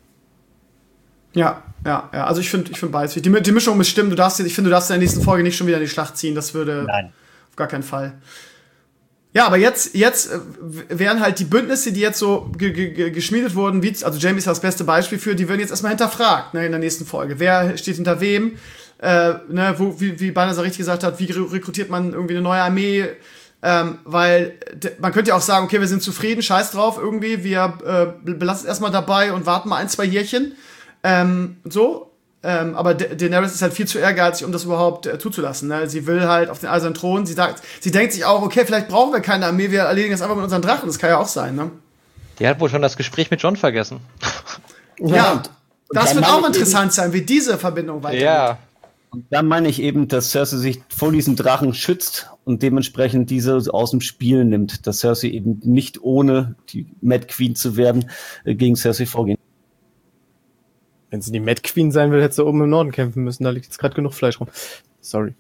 Ja. Also ich finde beides. Die Mischung muss stimmen. Ich finde, du darfst in der nächsten Folge nicht schon wieder in die Schlacht ziehen. Das würde auf gar keinen Fall. Ja, aber jetzt wären halt die Bündnisse, die jetzt so geschmiedet wurden, also Jaime ist das beste Beispiel für, die werden jetzt erstmal hinterfragt, ne, in der nächsten Folge. Wer steht hinter wem? Wie Banner richtig gesagt hat, wie rekrutiert man irgendwie eine neue Armee? Weil man könnte ja auch sagen, okay, wir sind zufrieden, scheiß drauf irgendwie, wir belassen es erstmal dabei und warten mal 1-2 Jährchen. Aber Daenerys ist halt viel zu ehrgeizig, um das überhaupt zuzulassen. Ne? Sie will halt auf den eisernen Thron. Sie denkt sich auch, okay, vielleicht brauchen wir keine Armee, wir erledigen das einfach mit unseren Drachen. Das kann ja auch sein, ne? Die hat wohl schon das Gespräch mit John vergessen. Ja, das wird auch interessant sein, wie diese Verbindung weitergeht. Ja. Und dann meine ich eben, dass Cersei sich vor diesen Drachen schützt und dementsprechend diese aus dem Spiel nimmt. Dass Cersei eben nicht ohne die Mad Queen zu werden, gegen Cersei vorgehen. Wenn sie die Mad Queen sein will, hätte sie oben im Norden kämpfen müssen. Da liegt jetzt gerade genug Fleisch rum. Sorry.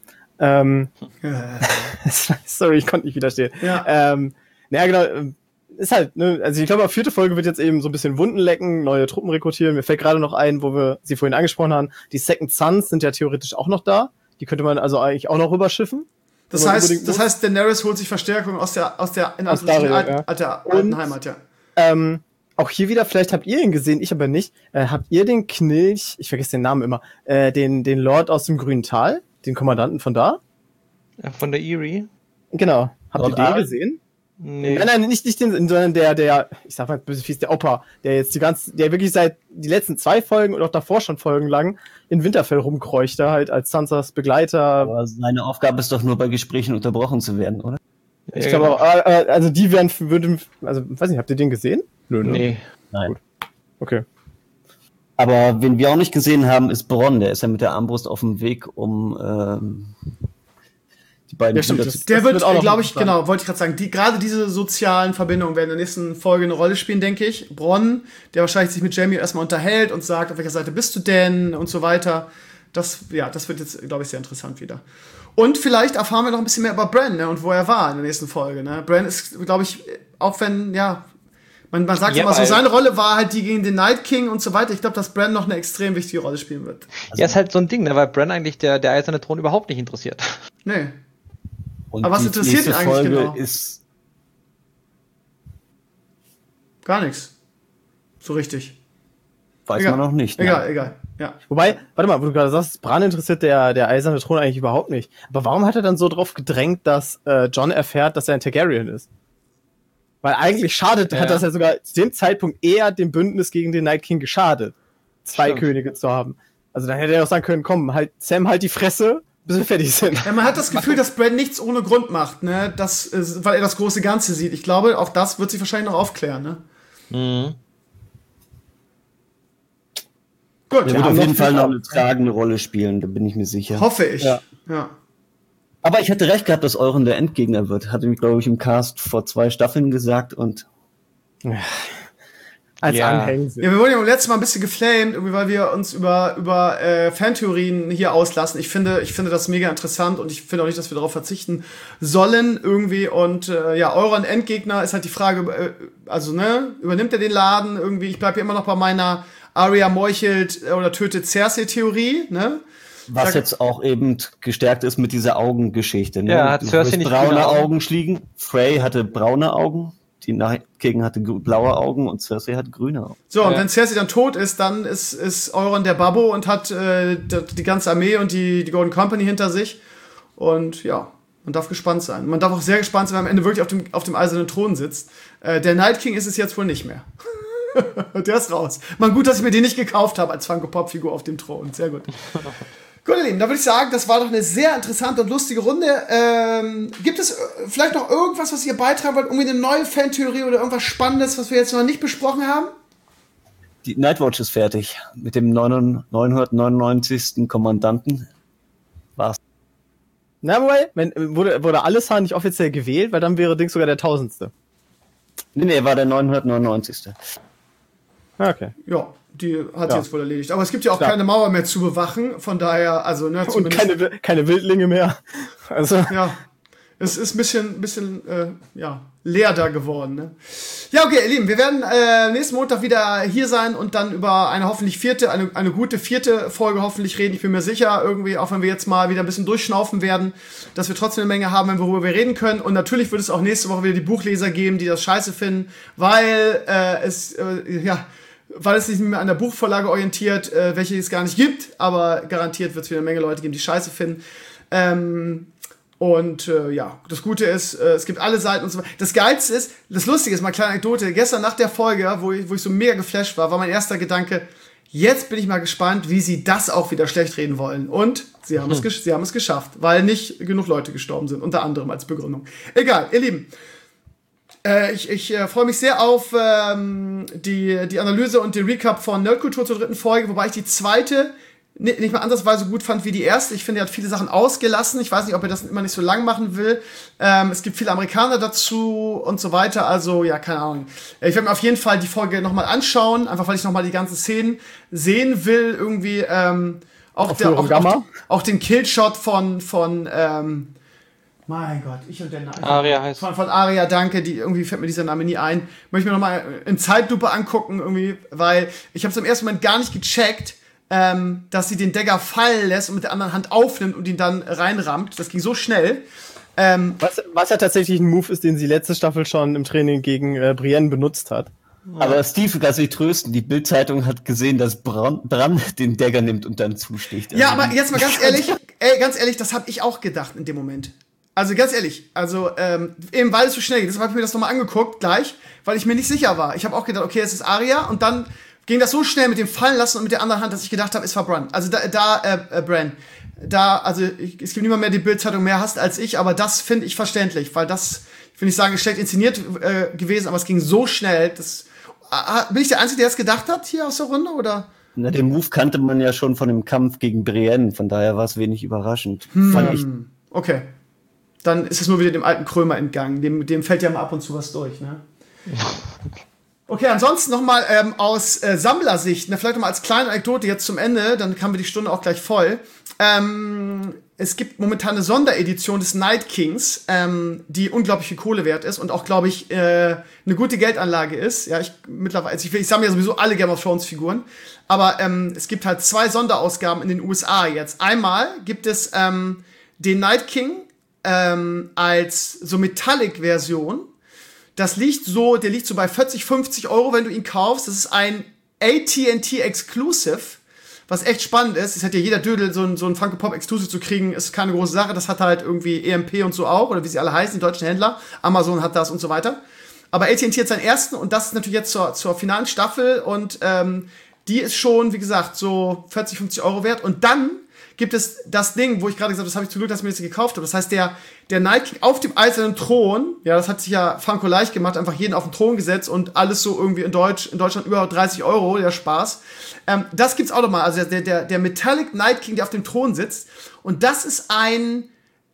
Sorry, ich konnte nicht widerstehen. Ja. Genau. Ist halt, ne, also ich glaube, 4. Folge wird jetzt eben so ein bisschen Wunden lecken, neue Truppen rekrutieren. Mir fällt gerade noch ein, wo wir sie vorhin angesprochen haben. Die Second Sons sind ja theoretisch auch noch da. Die könnte man also eigentlich auch noch rüberschiffen. Das heißt, Daenerys holt sich Verstärkung aus der alten Heimat, ja. Auch hier wieder, vielleicht habt ihr ihn gesehen, ich aber nicht. Habt ihr den Knilch, ich vergesse den Namen immer, den Lord aus dem Grünen Tal, den Kommandanten von da? Von der Eyrie? Genau. Habt ihr den gesehen? Nee. Nein, nicht den, sondern der, ich sag mal böse fies, der Opa, der jetzt der wirklich seit die letzten 2 Folgen und auch davor schon Folgen lang in Winterfell rumkreucht, da halt als Sansas Begleiter. Aber seine Aufgabe ist doch nur bei Gesprächen unterbrochen zu werden, oder? Ich glaube auch, also die weiß nicht, habt ihr den gesehen? Nö, ne? Nee. Nein. Gut. Okay. Aber wen wir auch nicht gesehen haben, ist Bronn. Der ist ja mit der Armbrust auf dem Weg, um die beiden Brüder zu... Der wird, glaube ich, genau, wollte ich gerade sagen, gerade diese sozialen Verbindungen werden in der nächsten Folge eine Rolle spielen, denke ich. Bronn, der wahrscheinlich sich mit Jaime erstmal unterhält und sagt, auf welcher Seite bist du denn und so weiter. Das wird jetzt, glaube ich, sehr interessant wieder. Und vielleicht erfahren wir noch ein bisschen mehr über Bran, ne, und wo er war in der nächsten Folge. Ne? Bran ist, glaube ich, auch wenn, man sagt immer so, seine Rolle war halt die gegen den Night King und so weiter. Ich glaube, dass Bran noch eine extrem wichtige Rolle spielen wird. Ja, ist halt so ein Ding, ne, weil Bran eigentlich der eiserne Thron überhaupt nicht interessiert. Nee. Und aber was interessiert ihn eigentlich Folge genau? Ist gar nichts. So richtig. Weiß man noch nicht. Ne? Egal. Ja. Wobei, warte mal, wo du gerade sagst, Bran interessiert der eiserne Thron eigentlich überhaupt nicht. Aber warum hat er dann so drauf gedrängt, dass Jon erfährt, dass er ein Targaryen ist? Weil eigentlich hat das ja sogar zu dem Zeitpunkt eher dem Bündnis gegen den Night King geschadet, 2 Könige zu haben. Also dann hätte er auch sagen können, komm, halt Sam halt die Fresse, bis wir fertig sind. Ja, man hat das Gefühl, dass Bran nichts ohne Grund macht, ne? Weil er das große Ganze sieht. Ich glaube, auch das wird sich wahrscheinlich noch aufklären, ne? Mhm. Gut, Der wird auf jeden Fall noch eine tragende Rolle spielen, da bin ich mir sicher. hoffe ich. Ja. Ja. Aber ich hatte recht gehabt, dass Euron der Endgegner wird. Hatte mich, glaube ich, im Cast vor 2 Staffeln gesagt und Als Ja. Anhängsel. Ja, wir wurden ja beim letzten Mal ein bisschen geflamed, irgendwie, weil wir uns über Fantheorien hier auslassen. Ich finde das mega interessant und ich finde auch nicht, dass wir darauf verzichten sollen irgendwie. Und Euron Endgegner ist halt die Frage, übernimmt er den Laden irgendwie? Ich bleibe hier immer noch bei meiner Arya meuchelt oder tötet Cersei-Theorie, ne? was jetzt auch eben gestärkt ist mit dieser Augengeschichte. Ne? Ja, hat Du Cersei wirst nicht braune grüne Augen? Augen fliegen. Frey hatte braune Augen. Die Night King hatte blaue Augen und Cersei hat grüne Augen. So, und Ja. wenn Cersei dann tot ist, dann ist Euron der Babbo und hat die ganze Armee und die Golden Company hinter sich. Und ja, man darf gespannt sein. Man darf auch sehr gespannt sein, wenn am Ende wirklich auf dem eisernen Thron sitzt. Der Night King ist es jetzt wohl nicht mehr. Der ist raus. Man, gut, dass ich mir den nicht gekauft habe als Funko-Pop-Figur auf dem Thron. Sehr gut. Gut, ihr Lieben, da würde ich sagen, das war doch eine sehr interessante und lustige Runde. Gibt es vielleicht noch irgendwas, was ihr beitragen wollt? Irgendwie eine neue Fantheorie oder irgendwas Spannendes, was wir jetzt noch nicht besprochen haben? Die Nightwatch ist fertig. Mit dem 999. Kommandanten war's. Na, wobei, wurde Alistar nicht offiziell gewählt, weil dann wäre Dings sogar der 1000. Nee, war der 999. Okay. Ja, die hat Ja. jetzt wohl erledigt. Aber es gibt ja auch Klar. keine Mauer mehr zu bewachen. Von daher, also, ne, Und zumindest. keine Wildlinge mehr. Also, Ja, es ist ein bisschen leer da geworden. Ne? Ja, okay, ihr Lieben, wir werden nächsten Montag wieder hier sein und dann über eine hoffentlich eine gute vierte Folge hoffentlich reden. Ich bin mir sicher, irgendwie, auch wenn wir jetzt mal wieder ein bisschen durchschnaufen werden, dass wir trotzdem eine Menge haben, worüber wir reden können. Und natürlich wird es auch nächste Woche wieder die Buchleser geben, die das scheiße finden, weil es nicht mehr an der Buchvorlage orientiert, welche es gar nicht gibt, aber garantiert wird es wieder eine Menge Leute geben, die scheiße finden. Das Gute ist, es gibt alle Seiten und so weiter. Das Geilste ist, das Lustige ist, mal eine kleine Anekdote, gestern nach der Folge, wo ich so mega geflasht war mein erster Gedanke, jetzt bin ich mal gespannt, wie sie das auch wieder schlecht reden wollen. Und sie haben es geschafft, weil nicht genug Leute gestorben sind, unter anderem als Begründung. Egal, ihr Lieben. Ich freue mich sehr auf die Analyse und den Recap von Nerdkultur zur 3. Folge, wobei ich die zweite nicht mal ansatzweise gut fand wie die erste. Ich finde, er hat viele Sachen ausgelassen. Ich weiß nicht, ob er das immer nicht so lang machen will. Es gibt viele Amerikaner dazu und so weiter. Also, ja, keine Ahnung. Ich werde mir auf jeden Fall die Folge nochmal anschauen, einfach weil ich nochmal die ganzen Szenen sehen will. Irgendwie auch den Killshot von mein Gott, ich und der Name. Arya heißt. Von Arya, danke, irgendwie fällt mir dieser Name nie ein. Möchte mir nochmal in Zeitlupe angucken, irgendwie, weil ich habe es im ersten Moment gar nicht gecheckt, dass sie den Dagger fallen lässt und mit der anderen Hand aufnimmt und ihn dann reinrammt. Das ging so schnell. was ja tatsächlich ein Move ist, den sie letzte Staffel schon im Training gegen Brienne benutzt hat. Aber Steve, kannst du dich trösten, die Bild-Zeitung hat gesehen, dass Bran den Dagger nimmt und dann zusticht. Ja, aber jetzt mal ganz ehrlich, das habe ich auch gedacht in dem Moment. Also ganz ehrlich, eben weil es so schnell geht, deshalb habe ich mir das nochmal angeguckt gleich, weil ich mir nicht sicher war. Ich habe auch gedacht, okay, es ist Arya und dann ging das so schnell mit dem Fallen lassen und mit der anderen Hand, dass ich gedacht habe, es war Bran. Also Bran. Es gibt niemand mehr, die Bild-Zeitung mehr hasst als ich, aber das finde ich verständlich, weil das, ich will nicht sagen, ist schlecht inszeniert gewesen, aber es ging so schnell, bin ich der Einzige, der das gedacht hat hier aus der Runde, oder? Na, den Move kannte man ja schon von dem Kampf gegen Brienne, von daher war es wenig überraschend. Fand ich. Okay. Dann ist es nur wieder dem alten Krömer entgangen. Dem fällt ja mal ab und zu was durch, ne? Okay, ansonsten nochmal aus Sammlersicht, vielleicht nochmal als kleine Anekdote jetzt zum Ende, dann haben wir die Stunde auch gleich voll. Es gibt momentan eine Sonderedition des Night Kings, die unglaublich viel Kohle wert ist und auch, glaube ich, eine gute Geldanlage ist. Ja, ich sammle ja sowieso alle Game of Thrones Figuren, aber es gibt halt 2 Sonderausgaben in den USA jetzt. Einmal gibt es den Night King als so Metallic-Version. Der liegt so bei 40, 50 Euro, wenn du ihn kaufst. Das ist ein AT&T Exclusive, was echt spannend ist. Es hat ja jeder Dödel, so ein Funko Pop Exclusive zu kriegen, ist keine große Sache. Das hat halt irgendwie EMP und so auch, oder wie sie alle heißen, die deutschen Händler. Amazon hat das und so weiter. Aber AT&T hat seinen ersten und das ist natürlich jetzt zur finalen Staffel und die ist schon, wie gesagt, so 40, 50 Euro wert. Und dann gibt es das Ding, wo ich gerade gesagt habe, das habe ich zum Glück, dass ich mir das gekauft habe. Das heißt, der Night King auf dem eisernen Thron, ja, das hat sich ja Franco leicht gemacht, einfach jeden auf den Thron gesetzt und alles so irgendwie in Deutschland über 30 €, der Spaß. Das gibt's auch nochmal, also der Metallic Night King, der auf dem Thron sitzt. Und das ist ein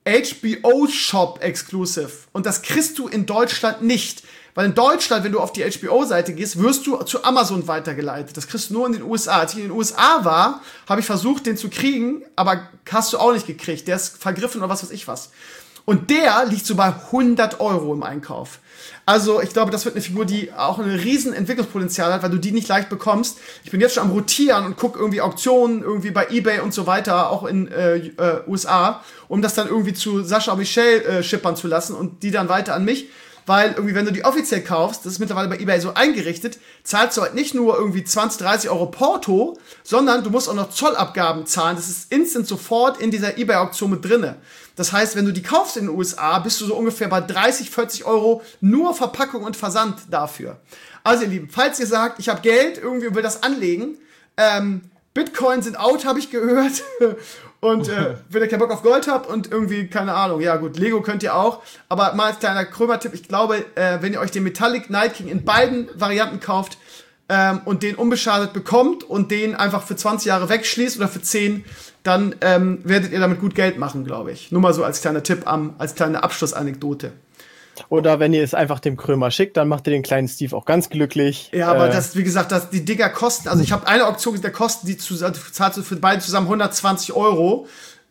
HBO-Shop Exclusive. Und das kriegst du in Deutschland nicht. Weil in Deutschland, wenn du auf die HBO-Seite gehst, wirst du zu Amazon weitergeleitet. Das kriegst du nur in den USA. Als ich in den USA war, habe ich versucht, den zu kriegen, aber hast du auch nicht gekriegt. Der ist vergriffen oder was weiß ich was. Und der liegt so bei 100 € im Einkauf. Also ich glaube, das wird eine Figur, die auch ein riesen Entwicklungspotenzial hat, weil du die nicht leicht bekommst. Ich bin jetzt schon am Rotieren und gucke irgendwie Auktionen irgendwie bei eBay und so weiter, auch in USA, um das dann irgendwie zu Sascha und Michelle schippern zu lassen und die dann weiter an mich. Weil irgendwie, wenn du die offiziell kaufst, das ist mittlerweile bei eBay so eingerichtet, zahlst du halt nicht nur irgendwie 20, 30 € Porto, sondern du musst auch noch Zollabgaben zahlen. Das ist instant sofort in dieser eBay-Auktion mit drinne. Das heißt, wenn du die kaufst in den USA, bist du so ungefähr bei 30, 40 € nur Verpackung und Versand dafür. Also ihr Lieben, falls ihr sagt, ich habe Geld, irgendwie will das anlegen, Bitcoin sind out, habe ich gehört. Und wenn ihr keinen Bock auf Gold habt und irgendwie, keine Ahnung, ja gut, Lego könnt ihr auch. Aber mal als kleiner Krömer-Tipp, ich glaube, wenn ihr euch den Metallic Night King in beiden Varianten kauft und den unbeschadet bekommt und den einfach für 20 Jahre wegschließt oder für 10, dann werdet ihr damit gut Geld machen, glaube ich. Nur mal so als kleiner Tipp, als kleine Abschlussanekdote. Oder wenn ihr es einfach dem Krömer schickt, dann macht ihr den kleinen Steve auch ganz glücklich. Ja, aber das, wie gesagt, die Dinger kosten, also ich habe eine Auktion, der kosten, zahlst du für beide zusammen 120 €.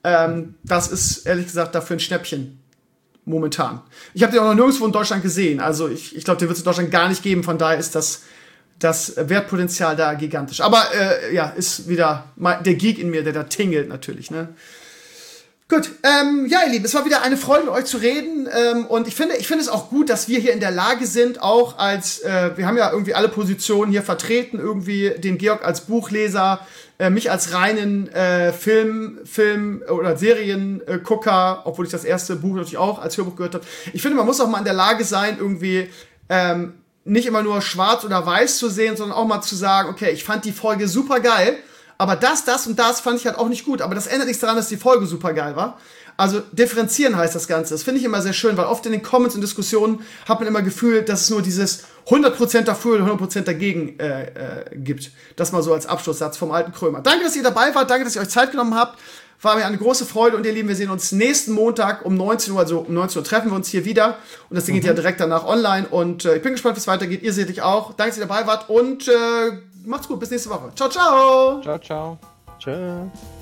Das ist, ehrlich gesagt, dafür ein Schnäppchen. Momentan. Ich habe den auch noch nirgendwo in Deutschland gesehen. Also ich glaube, den wird es in Deutschland gar nicht geben. Von daher ist das Wertpotenzial da gigantisch. Aber ja, ist wieder der Geek in mir, der da tingelt natürlich, ne? Gut, ja, ihr Lieben, es war wieder eine Freude, mit euch zu reden. Und ich finde es auch gut, dass wir hier in der Lage sind, auch als, wir haben ja irgendwie alle Positionen hier vertreten, irgendwie den Georg als Buchleser, mich als reinen Film- oder Seriengucker, obwohl ich das erste Buch natürlich auch als Hörbuch gehört habe. Ich finde, man muss auch mal in der Lage sein, irgendwie nicht immer nur schwarz oder weiß zu sehen, sondern auch mal zu sagen, okay, ich fand die Folge super geil, aber das und das fand ich halt auch nicht gut. Aber das ändert nichts daran, dass die Folge super geil war. Also differenzieren heißt das Ganze. Das finde ich immer sehr schön, weil oft in den Comments und Diskussionen hat man immer Gefühl, dass es nur dieses 100% dafür und 100% dagegen gibt. Das mal so als Abschlusssatz vom alten Krömer. Danke, dass ihr dabei wart. Danke, dass ihr euch Zeit genommen habt. War mir eine große Freude. Und ihr Lieben, wir sehen uns nächsten Montag um 19 Uhr. Also um 19 Uhr treffen wir uns hier wieder. Und das Ding geht ja direkt danach online. Und ich bin gespannt, wie es weitergeht. Ihr seht euch auch. Danke, dass ihr dabei wart. Und macht's gut. Bis nächste Woche. Ciao, ciao. Ciao, ciao. Tschö.